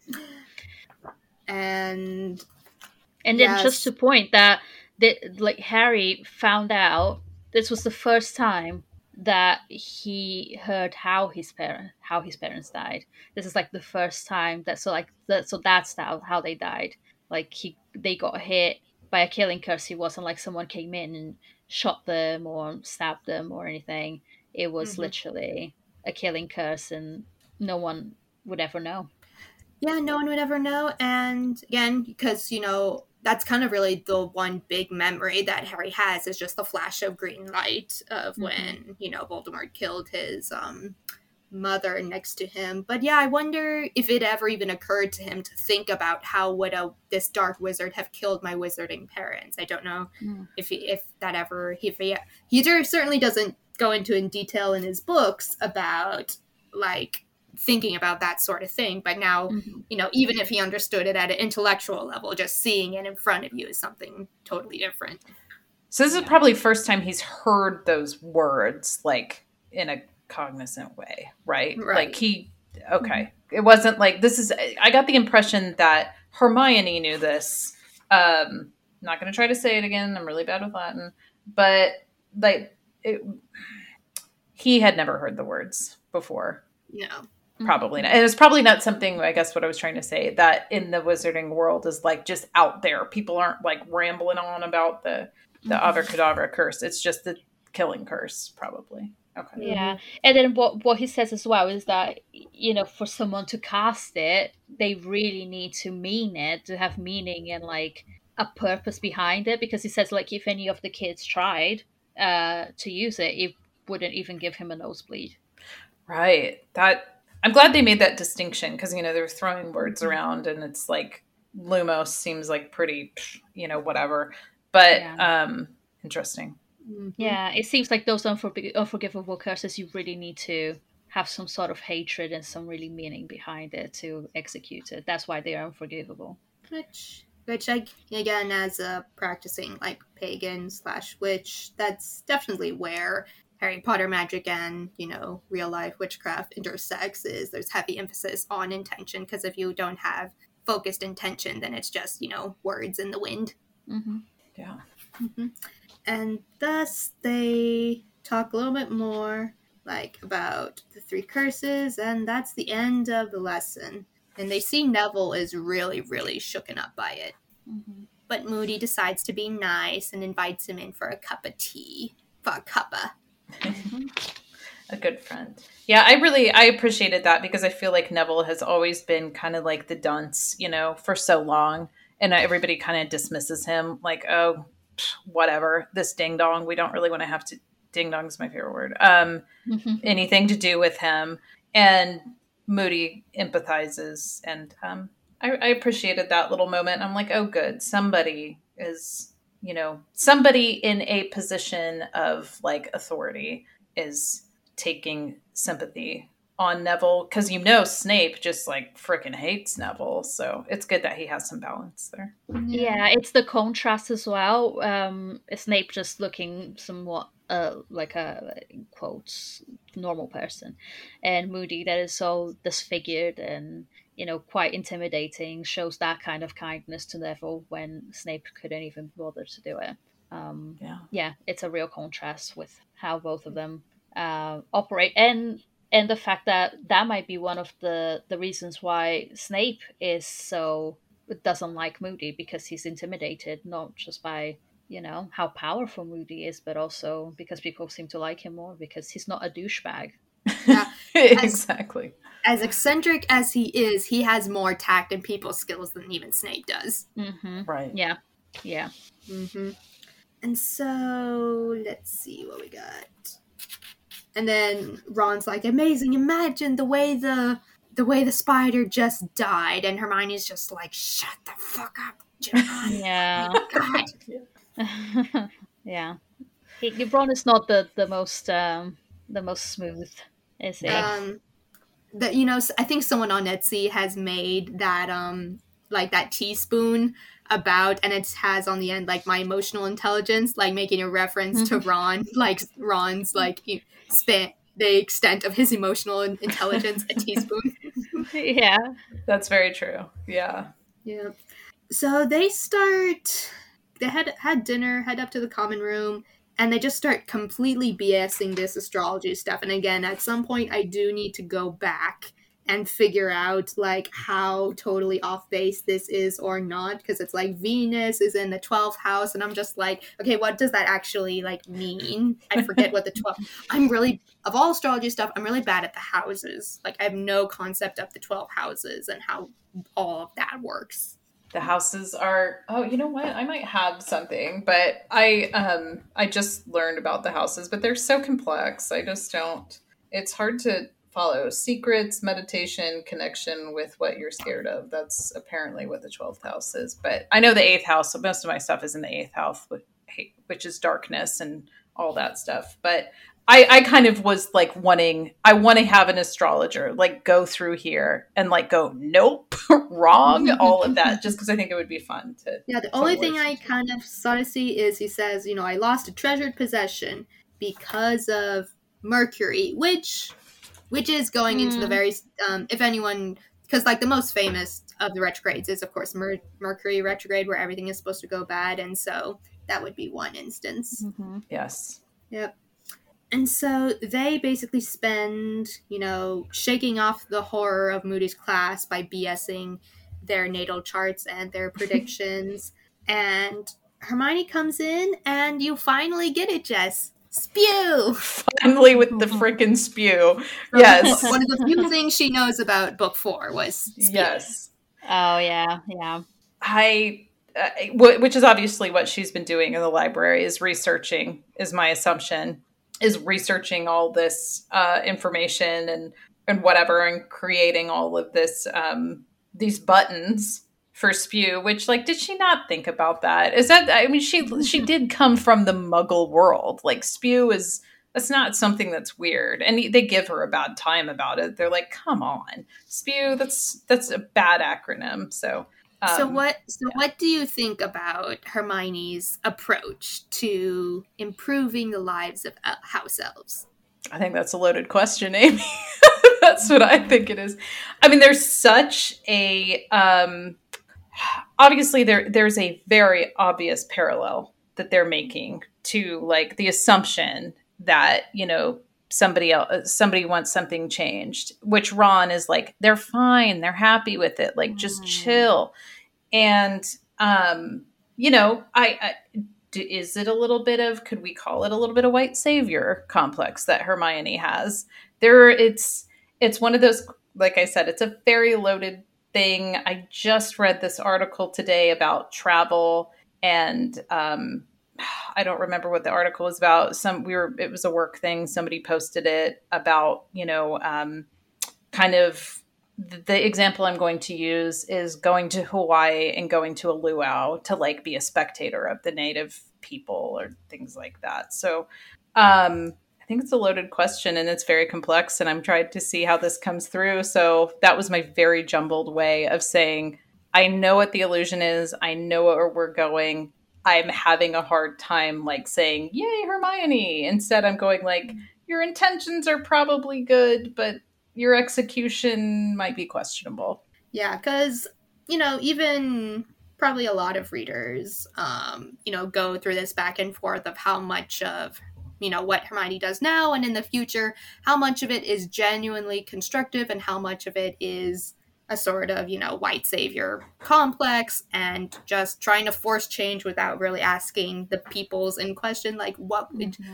And then just to point that like Harry found out this was the first time that he heard how his parents died. This is like the first time that's how they died. Like they got hit by a killing curse. It wasn't like someone came in and shot them or stabbed them or anything. It was literally a killing curse, and no one would ever know. Yeah, no one would ever know. And again, because, that's kind of really the one big memory that Harry has, is just the flash of green light of when, Voldemort killed his mother next to him. But yeah, I wonder if it ever even occurred to him to think about how would this dark wizard have killed my wizarding parents. I don't know if that ever... He certainly doesn't go into in detail in his books about, like, thinking about that sort of thing, but now even if he understood it at an intellectual level, just seeing it in front of you is something totally different. So this is probably the first time he's heard those words like in a cognizant way, right? Like it wasn't like I got the impression that Hermione knew this. Not going to try to say it again, I'm really bad with Latin, but like he had never heard the words before. No. Probably not. And it's probably not something, I guess what I was trying to say, that in the wizarding world is like just out there. People aren't like rambling on about the Avada Kedavra curse. It's just the killing curse, probably. Okay. Yeah. And then what he says as well is that, for someone to cast it, they really need to mean it, to have meaning and like a purpose behind it. Because he says, like, if any of the kids tried to use it, it wouldn't even give him a nosebleed. Right. I'm glad they made that distinction, because, they're throwing words around and it's like Lumos seems like pretty, whatever. But Yeah. interesting. Mhm. Yeah, it seems like those unforgivable curses, you really need to have some sort of hatred and some really meaning behind it to execute it. That's why they are unforgivable. Which I again, as a practicing like pagan slash witch, that's definitely where Harry Potter magic and real life witchcraft intersects. Is there's heavy emphasis on intention, because if you don't have focused intention, then it's just words in the wind. Mm-hmm. Yeah. Mm-hmm. And thus they talk a little bit more like about the three curses, and that's the end of the lesson. And they see Neville is really, really shooken up by it. Mm-hmm. But Moody decides to be nice and invites him in for a cup of tea. For a cuppa. Mm-hmm. A good friend. Yeah, I appreciated that, because I feel like Neville has always been kind of like the dunce, for so long. And everybody kind of dismisses him like, oh, whatever, this ding dong. We don't really want to have to. Ding dong is my favorite word. Mm-hmm. Anything to do with him. And Moody empathizes. And I appreciated that little moment. I'm like, oh, good. Somebody is, somebody in a position of like authority is taking sympathy on Neville, because Snape just like freaking hates Neville, so it's good that he has some balance there. Yeah, it's the contrast as well. Snape just looking somewhat like a quotes normal person, and Moody that is so disfigured and quite intimidating, shows that kind of kindness to Neville when Snape couldn't even bother to do it. Yeah, it's a real contrast with how both of them operate, and the fact that might be one of the reasons why Snape is so doesn't like Moody, because he's intimidated not just by how powerful Moody is, but also because people seem to like him more because he's not a douchebag. Yeah, exactly. As eccentric as he is, he has more tact and people skills than even Snape does. Mm-hmm. Right. Yeah. Mm-hmm. And so let's see what we got. And then Ron's like, amazing, imagine the way the spider just died. And Hermione's just like, shut the fuck up, John. Yeah. God. Yeah. Ron is not the most smooth, is he? I think someone on Etsy has made that like that teaspoon about, and it has on the end like my emotional intelligence, like making a reference to Ron, like Ron's like spent the extent of his emotional intelligence, a teaspoon. Yeah, that's very true. Yeah. So they had dinner, head up to the common room, and they just start completely BSing this astrology stuff. And again, at some point I do need to go back and figure out like how totally off base this is or not, because it's like Venus is in the 12th house, and I'm just like, okay, what does that actually like mean? I forget what the 12th. I'm really, of all astrology stuff, I'm really bad at the houses. Like I have no concept of the 12 houses and how all of that works. The houses are, oh, you know what? I might have something, but I just learned about the houses, but they're so complex. I just don't, it's hard to follow. Secrets, meditation, connection with what you're scared of. That's apparently what the 12th house is. But I know the 8th house, so most of my stuff is in the 8th house, which is darkness and all that stuff. But I kind of was like I want to have an astrologer like go through here and like go, nope, wrong, all of that, just because I think it would be fun to. Yeah, the only thing I kind of sort of see is he says, I lost a treasured possession because of Mercury, which is going into the very, if anyone, because like the most famous of the retrogrades is of course Mercury retrograde, where everything is supposed to go bad, and so that would be one instance. Mm-hmm. Yes. Yep. And so they basically spend, shaking off the horror of Moody's class by BSing their natal charts and their predictions. And Hermione comes in, and you finally get it, Jess. Spew! Finally with the frickin' spew. Yes. One of the few things she knows about book 4 was spew. Yes. Oh, yeah. Which is obviously what she's been doing in the library, is researching, is my assumption, is researching all this information and whatever, and creating all of this, these buttons for Spew, which, like, did she not think about that? Is that, I mean, she did come from the Muggle world. Like, Spew is, that's not something that's weird. And they give her a bad time about it. They're like, come on, Spew, that's a bad acronym. So, what do you think about Hermione's approach to improving the lives of house elves? I think that's a loaded question, Amy. That's what I think it is. I mean, there's such a obviously there's a very obvious parallel that they're making to, like, the assumption that, you know, somebody wants something changed, which Ron is like, they're fine, they're happy with it, like, just chill. And you know, is it a little bit of, could we call it a little bit of white savior complex that Hermione has? It's one of those, like I said, it's a very loaded thing. I just read this article today about travel, and I don't remember what the article was about. It was a work thing. Somebody posted it about, you know, kind of the example I'm going to use is going to Hawaii and going to a luau to, like, be a spectator of the native people or things like that. So I think it's a loaded question, and it's very complex, and I'm trying to see how this comes through. So that was my very jumbled way of saying, I know what the illusion is. I know where we're going. I'm having a hard time, like, saying, yay, Hermione. Instead, I'm going, like, your intentions are probably good, but your execution might be questionable. Yeah, because, you know, even probably a lot of readers, you know, go through this back and forth of how much of, you know, what Hermione does now and in the future, how much of it is genuinely constructive and how much of it is a sort of, you know, white savior complex and just trying to force change without really asking the peoples in question, like, what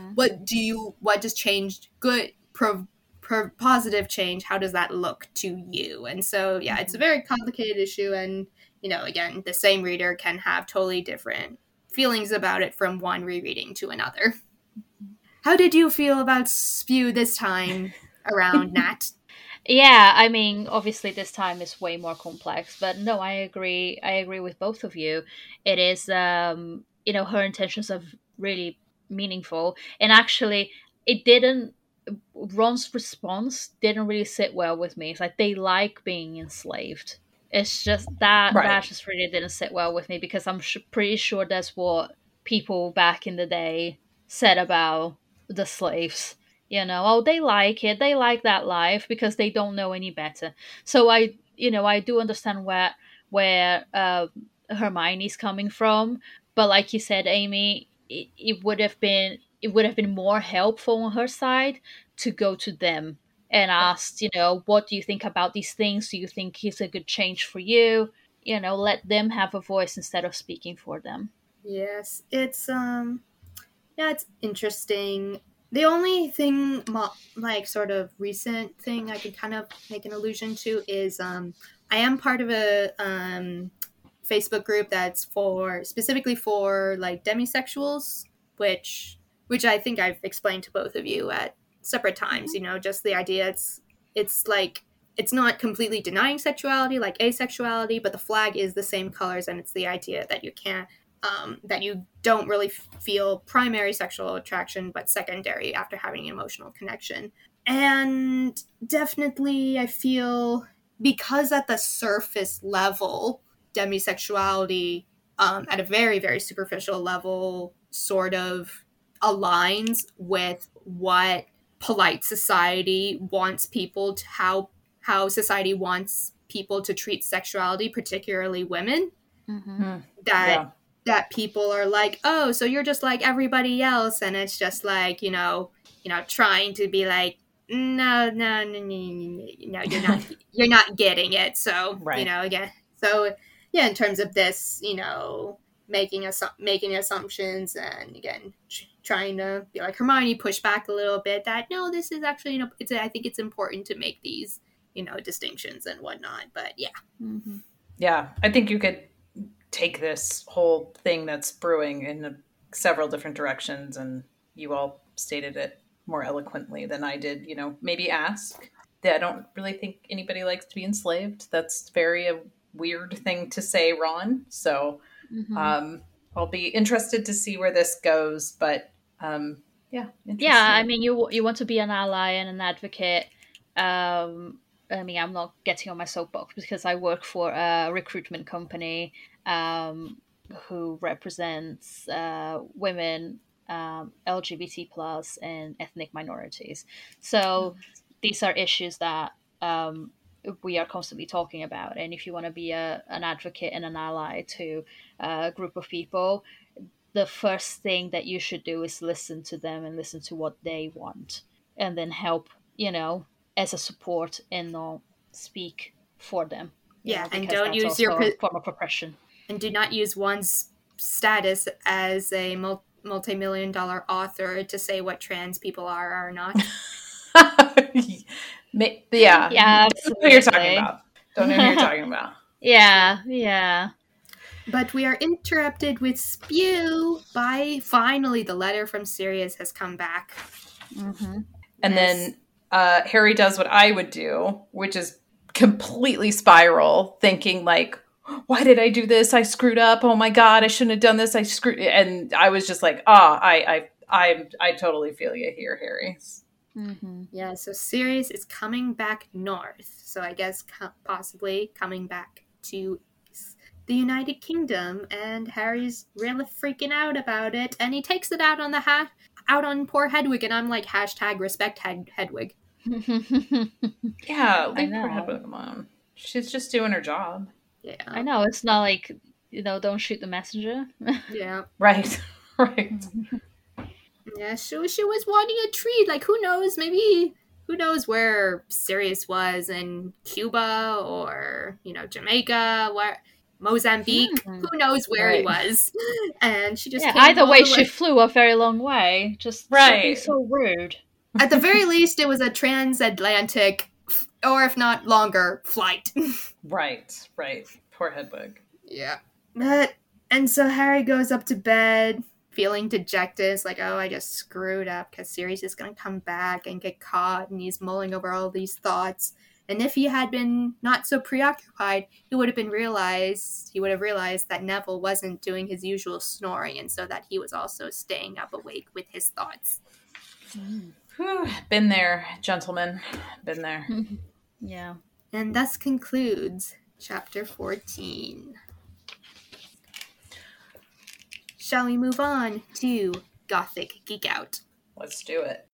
does change good, positive change, how does that look to you? And so, yeah, it's a very complicated issue. And, you know, again, the same reader can have totally different feelings about it from one rereading to another. How did you feel about Spew this time around, Nat? Yeah, I mean, obviously this time is way more complex, but no, I agree. I agree with both of you. It is, you know, her intentions are really meaningful, and actually, it didn't. Ron's response didn't really sit well with me. It's like they like being enslaved. It's just that just really didn't sit well with me because I'm pretty sure that's what people back in the day said about the slaves. You know, oh, they like it. They like that life because they don't know any better. So I do understand where Hermione's coming from, but like you said, Amy, it would have been more helpful on her side to go to them and ask, you know, what do you think about these things? Do you think it's a good change for you? You know, let them have a voice instead of speaking for them. Yes, it's yeah, it's interesting. The only thing, like, sort of recent thing I could kind of make an allusion to is I am part of a Facebook group that's specifically for, like, demisexuals, which I think I've explained to both of you at separate times. You know, just the idea it's like, it's not completely denying sexuality like asexuality, but the flag is the same colors, and it's the idea that you can't that you don't really feel primary sexual attraction, but secondary after having an emotional connection. And definitely, I feel, because at the surface level, demisexuality, at a very, very superficial level, sort of aligns with what polite society wants people to, how society wants people to treat sexuality, particularly women. Mm-hmm. That people are like, oh, so you're just like everybody else, and it's just like, you know, trying to be like, no, you're not getting it. So, right. You know, again, so yeah, in terms of this, you know, making assumptions, and again, trying to be like Hermione, push back a little bit that no, this is actually, you know, I think it's important to make these, you know, distinctions and whatnot. But yeah, yeah, I think you could take this whole thing that's brewing in several different directions, and you all stated it more eloquently than I did. You know, maybe ask. I don't really think anybody likes to be enslaved. That's very weird thing to say, Ron. So Mm-hmm. I'll be interested to see where this goes. But yeah, Yeah, I interesting. mean, you want to be an ally and an advocate. I mean, I'm not getting on my soapbox because I work for a recruitment company who represents women, LGBT plus, and ethnic minorities. So these are issues that we are constantly talking about. And if you want to be an advocate and an ally to a group of people, the first thing that you should do is listen to them and listen to what they want, and then help, as a support, and not speak for them, Yeah, and because don't that's use your also a form of oppression. and do not use one's status as a multi-million dollar author to say what trans people are or not. Yeah, Yeah, don't know who you're talking absolutely. about. Don't know who you're talking about. Yeah, yeah. But we are interrupted with Spew by finally the letter from Sirius has come back. Mm-hmm. And Yes. then Harry does what I would do, which is completely spiral, thinking like, why did I do this? I screwed up. Oh my God, I shouldn't have done this. I screwed. And I was just like, I totally feel you here, Harry. Mm-hmm. Yeah, so Sirius is coming back north. So I guess possibly coming back to the United Kingdom, and Harry's really freaking out about it, and he takes it out on out on poor Hedwig, and I'm like, hashtag respect Hedwig. Yeah, I leave poor know. Hedwig alone. She's just doing her job. I Yeah. know. It's not like, don't shoot the messenger. Yeah. Right. Right. Yeah, she was wanting a treat. Like, who knows? Maybe, who knows where Sirius was in Cuba or, Jamaica, where Mozambique. Hmm. Who knows where he Right. was? And she just Yeah, came either all way, the she way. flew a very long way. Just stop being Right. so rude. At the very least, it was a transatlantic, or if not longer, flight. Right. Right. Poor Hedwig. Yeah. And so Harry goes up to bed feeling dejected. It's like, oh, I just screwed up because Sirius is going to come back and get caught, and he's mulling over all these thoughts. And if he had been not so preoccupied, he would have realized that Neville wasn't doing his usual snoring, and so that he was also staying up awake with his thoughts. Whew. Been there, gentlemen. Been there. Yeah. And thus concludes chapter 14. Shall we move on to Gothic Geek Out? Let's do it.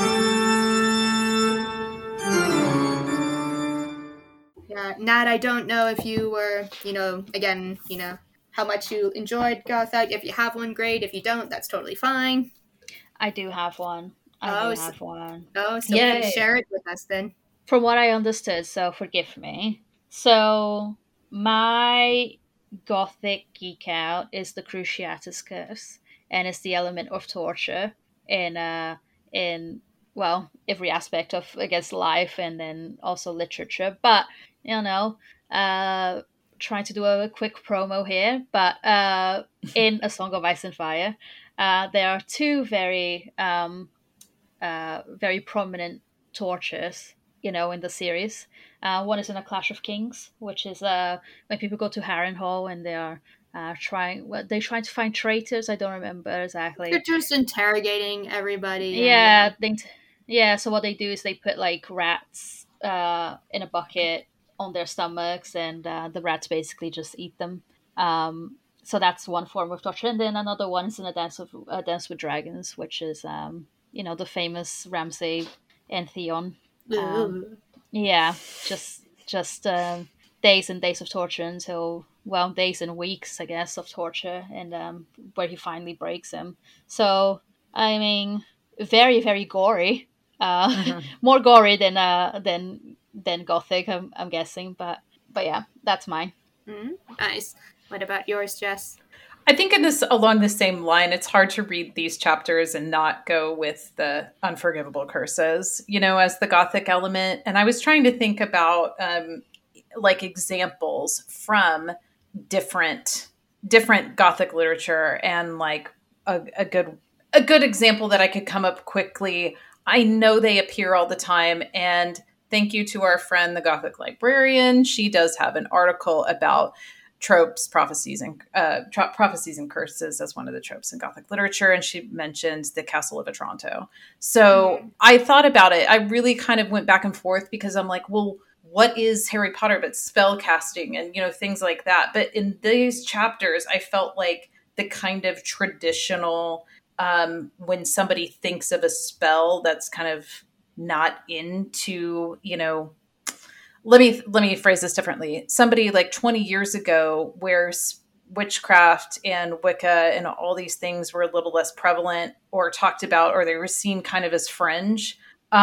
Yeah, Nat, I don't know if you were, again, how much you enjoyed Gothic. If you have one, great. If you don't, that's totally fine. I do have one. Oh, so we Yay. can share it with us then. From what I understood, so forgive me. So, my Gothic geek out is the Cruciatus Curse, and it's the element of torture in well, every aspect of, I guess, life, and then also literature. But trying to do a quick promo here, but in A Song of Ice and Fire, there are two very prominent tortures, in the series. One is in A Clash of Kings, which is when people go to Harrenhal and they are they're trying to find traitors. I don't remember exactly. They're just interrogating everybody. Yeah, yeah. So what they do is they put like rats in a bucket on their stomachs, and the rats basically just eat them. So that's one form of torture, and then another one is in A Dance with Dragons, which is the famous Ramsay and Theon. Yeah, just days and days of torture until, well, days and weeks, I guess, of torture, and where he finally breaks him. So, I mean, very, very gory. More gory than Gothic, I'm guessing. But yeah, that's mine. Nice. What about yours, Jess? I think along the same line, it's hard to read these chapters and not go with the unforgivable curses, as the Gothic element. And I was trying to think about like examples from different Gothic literature, and like a good example that I could come up quickly. I know they appear all the time, and thank you to our friend, the Gothic Librarian. She does have an article about tropes, prophecies, and prophecies and curses as one of the tropes in Gothic literature, and she mentions the Castle of Otranto. So I thought about it. I really kind of went back and forth because I'm like, well, what is Harry Potter but spell casting and, things like that. But in these chapters, I felt like the kind of traditional, when somebody thinks of a spell that's kind of not into, let me phrase this differently. Somebody like 20 years ago, where witchcraft and Wicca and all these things were a little less prevalent or talked about, or they were seen kind of as fringe.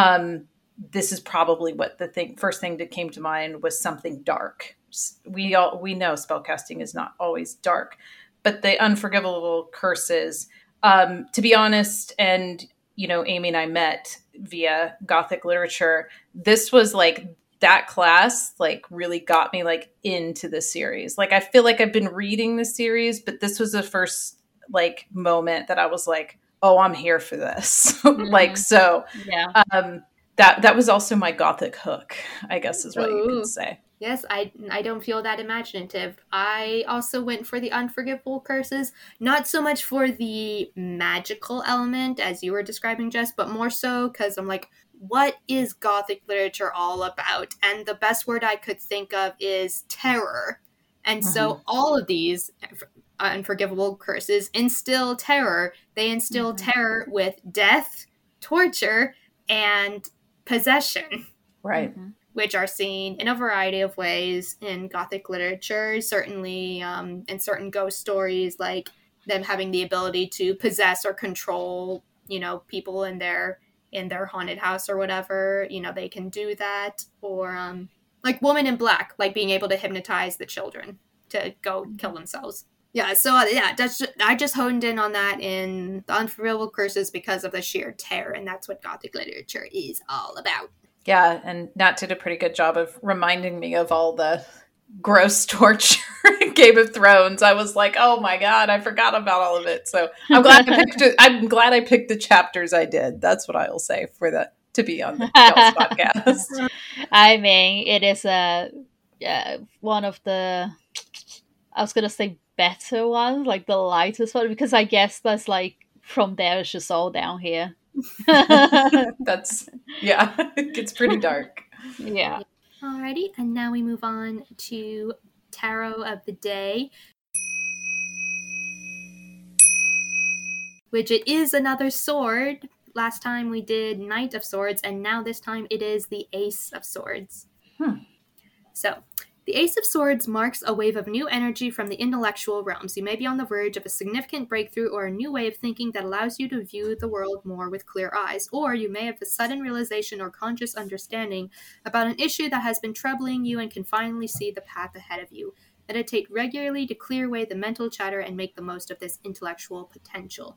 This is probably what the first thing that came to mind was something dark. We know spellcasting is not always dark, but the unforgivable curses. To be honest, and Amy and I met via Gothic literature. This was like that class like really got me like into the series. Like I feel like I've been reading the series, but this was the first like moment that I was like, oh, I'm here for this. Like, so yeah. That was also my Gothic hook, I guess is what you could say. Yes, I don't feel that imaginative. I also went for the unforgivable curses, not so much for the magical element as you were describing, Jess, but more so because I'm like, what is Gothic literature all about? And the best word I could think of is terror. And so all of these unforgivable curses instill terror. They instill terror with death, torture, and possession. Right. Which are seen in a variety of ways in Gothic literature, certainly in certain ghost stories, like them having the ability to possess or control, people in their haunted house or whatever, they can do that. Or like Woman in Black, like being able to hypnotize the children to go kill themselves. Yeah, so I just honed in on that in the unforgivable curses because of the sheer terror, and that's what Gothic literature is all about. Yeah, and Nat did a pretty good job of reminding me of all the gross torture in Game of Thrones. I was like, oh my God, I forgot about all of it. So I'm glad I picked the chapters I did. That's what I will say to be on the Girls podcast. I mean, it is one of the, I was going to say better ones, like the lightest one, because I guess that's like, from there it's just all down here. It gets pretty dark. Yeah. Alrighty, and now we move on to Tarot of the Day, which it is another sword. Last time we did Knight of Swords, and now this time it is the Ace of Swords. So, the Ace of Swords marks a wave of new energy from the intellectual realms. You may be on the verge of a significant breakthrough or a new way of thinking that allows you to view the world more with clear eyes. Or you may have a sudden realization or conscious understanding about an issue that has been troubling you and can finally see the path ahead of you. Meditate regularly to clear away the mental chatter and make the most of this intellectual potential.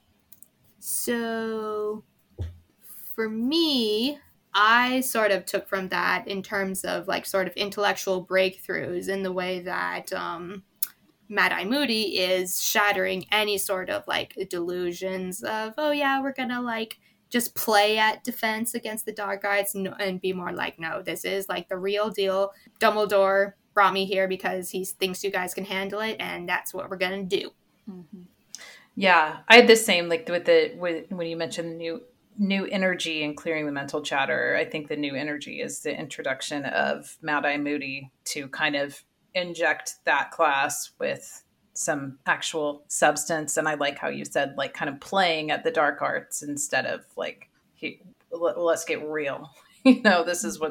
So, for me, I sort of took from that in terms of like sort of intellectual breakthroughs in the way that Mad-Eye Moody is shattering any sort of like delusions of, oh yeah, we're gonna like just play at defense against the dark arts and be more like, no, this is like the real deal. Dumbledore brought me here because he thinks you guys can handle it, and that's what we're gonna do. Yeah, I had the same like with when you mentioned new energy and clearing the mental chatter. I think the new energy is the introduction of Mad-Eye Moody to kind of inject that class with some actual substance. And I like how you said, like, kind of playing at the dark arts instead of like, let's get real. This is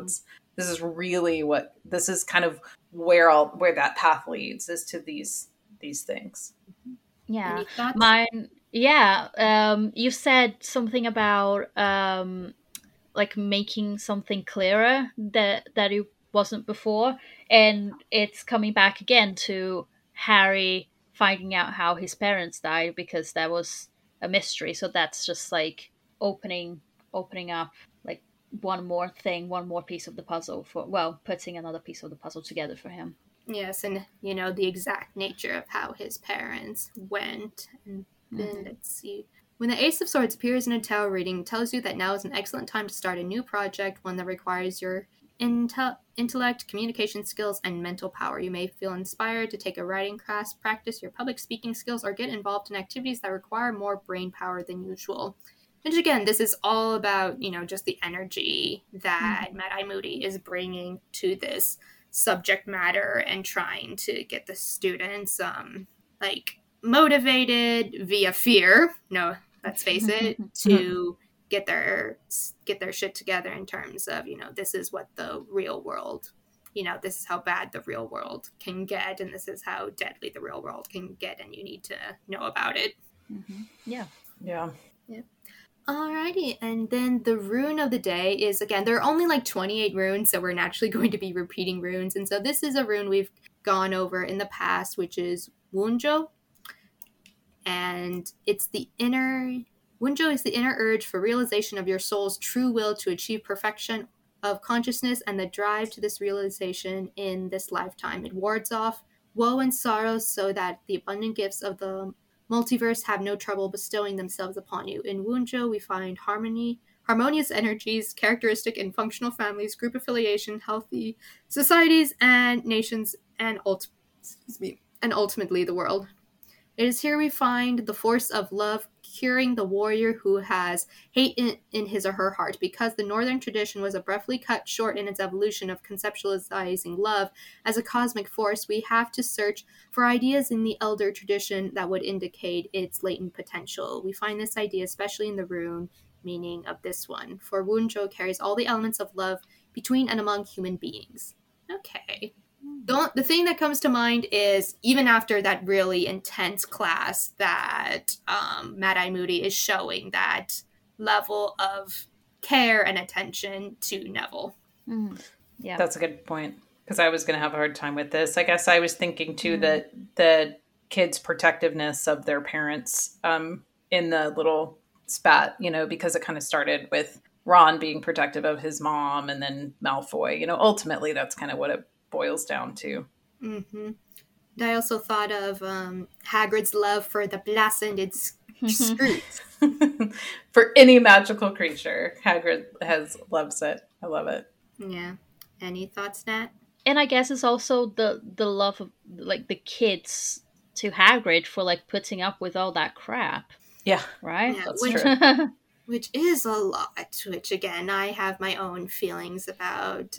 kind of where that path leads, is to these things. Yeah. Mine. Yeah, you said something about like making something clearer that it wasn't before, and it's coming back again to Harry finding out how his parents died, because that was a mystery. So that's just like opening up like one more piece of the puzzle putting another piece of the puzzle together for him. Yes, and the exact nature of how his parents went. And then let's see. When the Ace of Swords appears in a tarot reading, it tells you that now is an excellent time to start a new project, one that requires your intellect, communication skills, and mental power. You may feel inspired to take a writing class, practice your public speaking skills, or get involved in activities that require more brain power than usual. And again, this is all about, just the energy that Mad-Eye Moody is bringing to this subject matter and trying to get the students, motivated via fear. No, let's face it, to get their shit together in terms of, this is what the real world, this is how bad the real world can get, and this is how deadly the real world can get, and you need to know about it. Yeah. Alrighty, and then the rune of the day is, again, there are only 28 runes, so we're naturally going to be repeating runes, and so this is a rune we've gone over in the past, which is Wunjo, and Wunjo is the inner urge for realization of your soul's true will to achieve perfection of consciousness and the drive to this realization in this lifetime. It wards off woe and sorrow so that the abundant gifts of the multiverse have no trouble bestowing themselves upon you. In Wunjo, we find harmonious energies, characteristic in functional families, group affiliation, healthy societies and nations, and ultimately the world. It is here we find the force of love curing the warrior who has hate in his or her heart. Because the Northern tradition was abruptly cut short in its evolution of conceptualizing love as a cosmic force, we have to search for ideas in the elder tradition that would indicate its latent potential. We find this idea especially in the rune meaning of this one, for Wunjo carries all the elements of love between and among human beings. Okay. The thing that comes to mind is, even after that really intense class, that Mad-Eye Moody is showing that level of care and attention to Neville. Yeah, that's a good point, because I was going to have a hard time with this. I guess I was thinking too that the kids' protectiveness of their parents in the little spat, because it kind of started with Ron being protective of his mom, and then Malfoy. Ultimately that's kind of what it boils down to. I also thought of Hagrid's love for the blackened Scroots. For any magical creature, Hagrid loves it. I love it. Yeah. Any thoughts, Nat? And I guess it's also the love of the kids to Hagrid for putting up with all that crap. Yeah. Right? Yeah, that's true. Which is a lot, which again, I have my own feelings about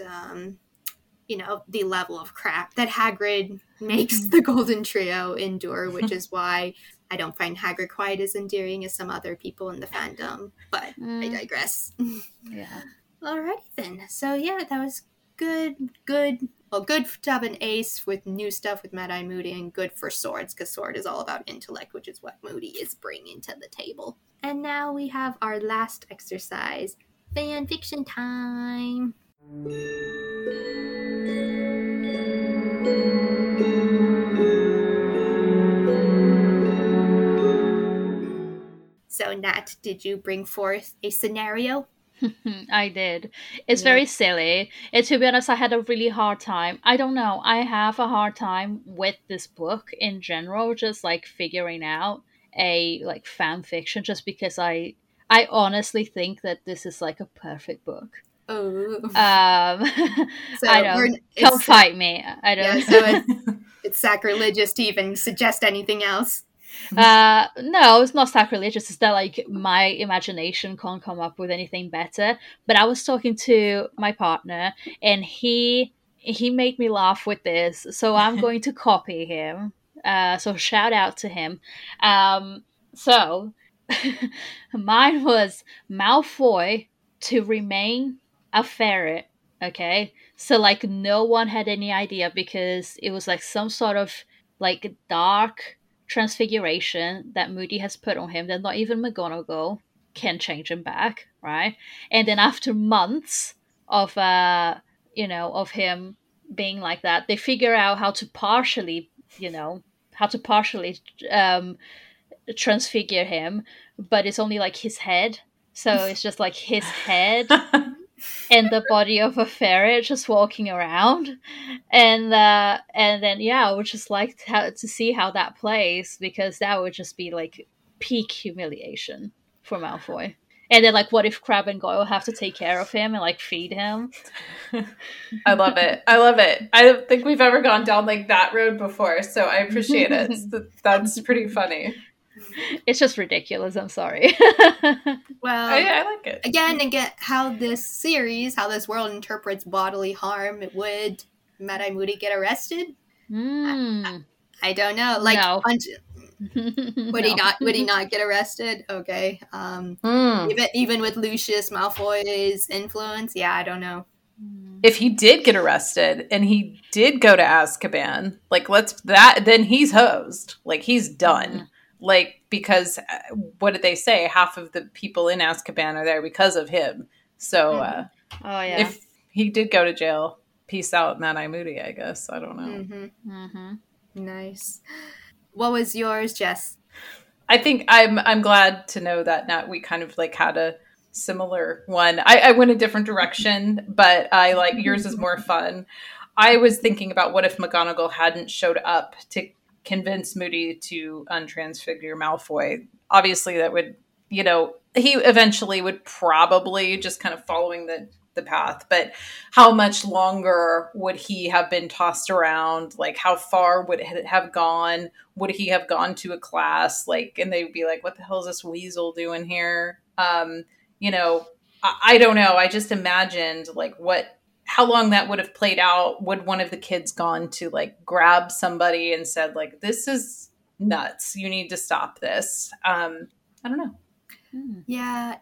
the level of crap that Hagrid makes the Golden Trio endure, which is why I don't find Hagrid quite as endearing as some other people in the fandom, but I digress. Yeah. Alrighty then. So yeah, that was good. Well, good to have an ace with new stuff with Mad-Eye Moody, and good for Swords, because Sword is all about intellect, which is what Moody is bringing to the table. And now we have our last exercise, fan fiction time. So, Nat, did you bring forth a scenario? I did. It's very silly. And to be honest, I had a really hard time. I don't know. I have a hard time with this book in general, just figuring out a fan fiction, just because I honestly think that this is a perfect book. Oh. So I don't. Come fight me. I don't. Yeah, so it's sacrilegious to even suggest anything else. No, it's not sacrilegious. It's that my imagination can't come up with anything better. But I was talking to my partner, and he made me laugh with this, so I'm going to copy him. So shout out to him. So mine was Malfoy to remain a ferret. Okay, so no one had any idea, because it was some sort of dark transfiguration that Moody has put on him that not even McGonagall can change him back, right? And then after months of of him being like that, they figure out how to partially transfigure him, but it's only his head, so it's just his head and the body of a ferret just walking around, and then I would just like to see how that plays, because that would just be peak humiliation for Malfoy. And then like, what if Crab and Goyle have to take care of him and like feed him? I love it. I love it. I don't think we've ever gone down like that road before, so I appreciate it. That's pretty funny. It's just ridiculous. I'm sorry. Well, I like it. Again, how this world interprets bodily harm. Would Mad-Eye Moody get arrested? I don't know. Like, No. would he not? Would he not get arrested? Okay. Even with Lucius Malfoy's influence, yeah, I don't know. If he did get arrested and he did go to Azkaban, like then he's hosed. Like he's done. Like, because what did they say? Half of the people in Azkaban are there because of him. So if he did go to jail, peace out, Mad-Eye Moody, I guess. I don't know. Nice. What was yours, Jess? I think I'm glad to know that Nat, we kind of like had a similar one. I went a different direction, but I like yours is more fun. I was thinking about what if McGonagall hadn't showed up to convince Moody to untransfigure Malfoy. Obviously, that would, he eventually would probably just kind of following the path, but how much longer would he have been tossed around? Like, how far would it have gone? Would he have gone to a class? Like, and they'd be like, what the hell is this weasel doing here? I don't know. I just imagined like how long that would have played out. Would one of the kids gone to like grab somebody and said like, this is nuts. You need to stop this. I don't know. Yeah,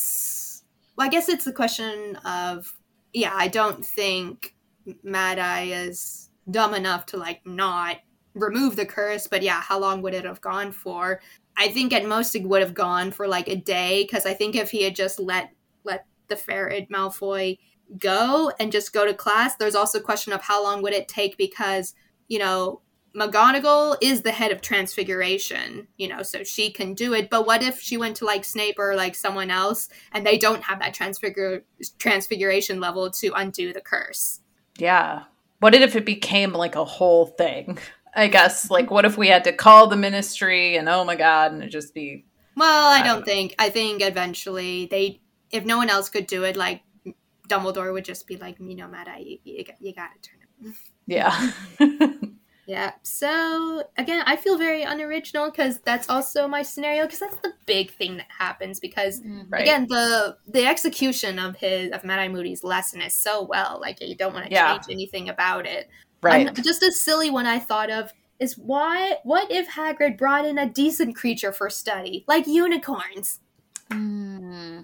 I guess it's the question of, I don't think Mad-Eye is dumb enough to like not remove the curse, but how long would it have gone for? I think at most it would have gone for like a day, because I think if he had just let the ferret Malfoy go and just go to class, there's also a question of how long would it take, because McGonagall is the head of Transfiguration, so she can do it. But what if she went to like Snape or like someone else and they don't have that transfiguration level to undo the curse? Yeah. What if it became like a whole thing? I guess, like, what if we had to call the Ministry and oh my God, and it just be... Well, I think eventually if no one else could do it, like, Dumbledore would just be like, Mad-Eye, you gotta turn it. Yeah. Yeah, so, again, I feel very unoriginal, because that's also my scenario, because that's the big thing that happens, because, again, the execution of Mad-Eye Moody's lesson is so well, like, you don't want to change anything about it. Right. Just a silly one I thought of is what if Hagrid brought in a decent creature for study, like unicorns? Man,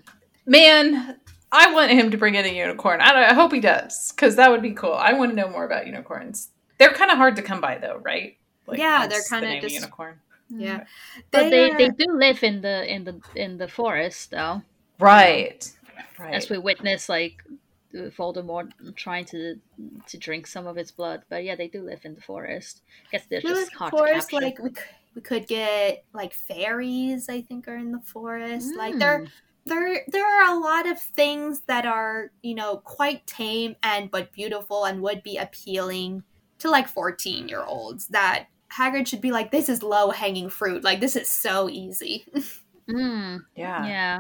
I want him to bring in a unicorn. I hope he does, because that would be cool. I want to know more about unicorns. They're kind of hard to come by, though, right? Like, they're kind of just unicorn. Yeah, but they do live in the forest, though. Right. As we witness, like Voldemort trying to drink some of its blood. But yeah, they do live in the forest. I guess they're just hard to capture. Like we could get like fairies, I think, are in the forest. Like there are a lot of things that are, quite tame but beautiful and would be appealing to like 14-year-olds, that Hagrid should be like, this is low-hanging fruit. Like, this is so easy. Yeah.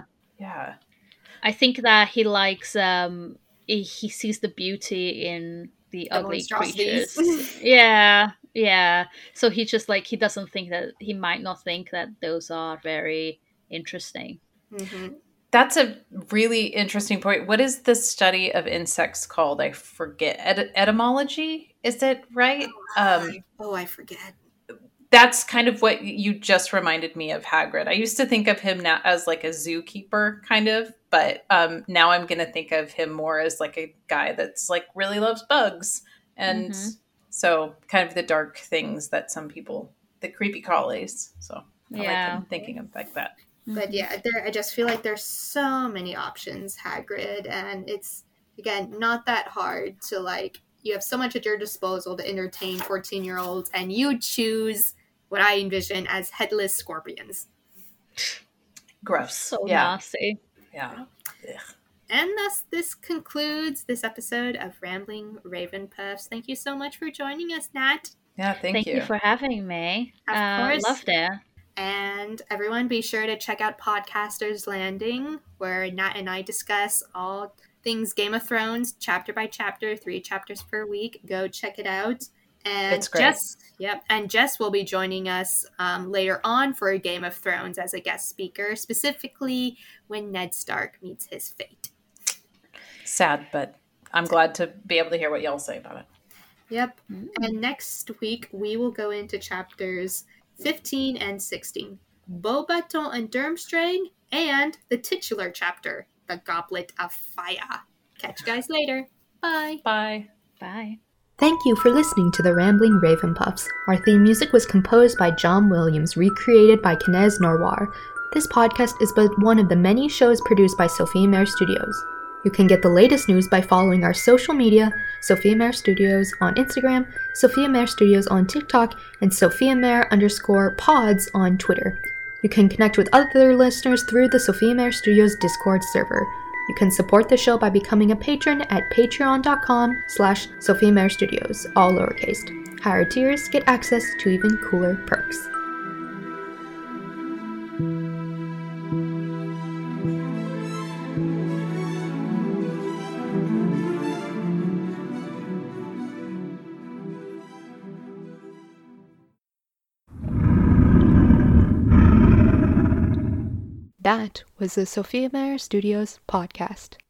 I think that he likes, he sees the beauty in the ugly creatures. Yeah. So he just like, he might not think that those are very interesting. Mm-hmm. That's a really interesting point. What is the study of insects called? I forget. Etymology? Is it right? I forget. That's kind of what you just reminded me of Hagrid. I used to think of him now as like a zookeeper, kind of, but now I'm going to think of him more as like a guy that's like really loves bugs. And so kind of the dark things that some people, the creepy crawlies. So I like him thinking of like that. But I just feel like there's so many options, Hagrid, and it's, again, not that hard to, like, you have so much at your disposal to entertain 14-year-olds, and you choose what I envision as headless scorpions. Gross. So nasty. Yeah. Ugh. And thus, this concludes this episode of Rambling Raven Puffs. Thank you so much for joining us, Nat. Yeah, thank you. Thank you for having me. Of course. Loved it. And everyone be sure to check out Podcasters Landing, where Nat and I discuss all things Game of Thrones, chapter by chapter, 3 chapters per week. Go check it out. And It's great. Jess will be joining us later on for a Game of Thrones as a guest speaker, specifically when Ned Stark meets his fate. Sad, but I'm glad to be able to hear what y'all say about it. Yep. And next week, we will go into chapters 15 and 16. Beauxbaton and Durmstrang, and the titular chapter, The Goblet of Fire. Catch you guys later. Bye. Bye. Bye. Thank you for listening to the Rambling Ravenpuffs. Our theme music was composed by John Williams, recreated by Kinez Norwar. This podcast is but one of the many shows produced by Sophia Mare Studios. You can get the latest news by following our social media, Sophia Mare Studios on Instagram, Sophia Mare Studios on TikTok, and _pods on Twitter. You can connect with other listeners through the Sophia Mare Studios Discord server. You can support the show by becoming a patron at patreon.com/Sophia Mare Studios, all lowercase. Higher tiers get access to even cooler perks. That was the Sophia Mare Studios podcast.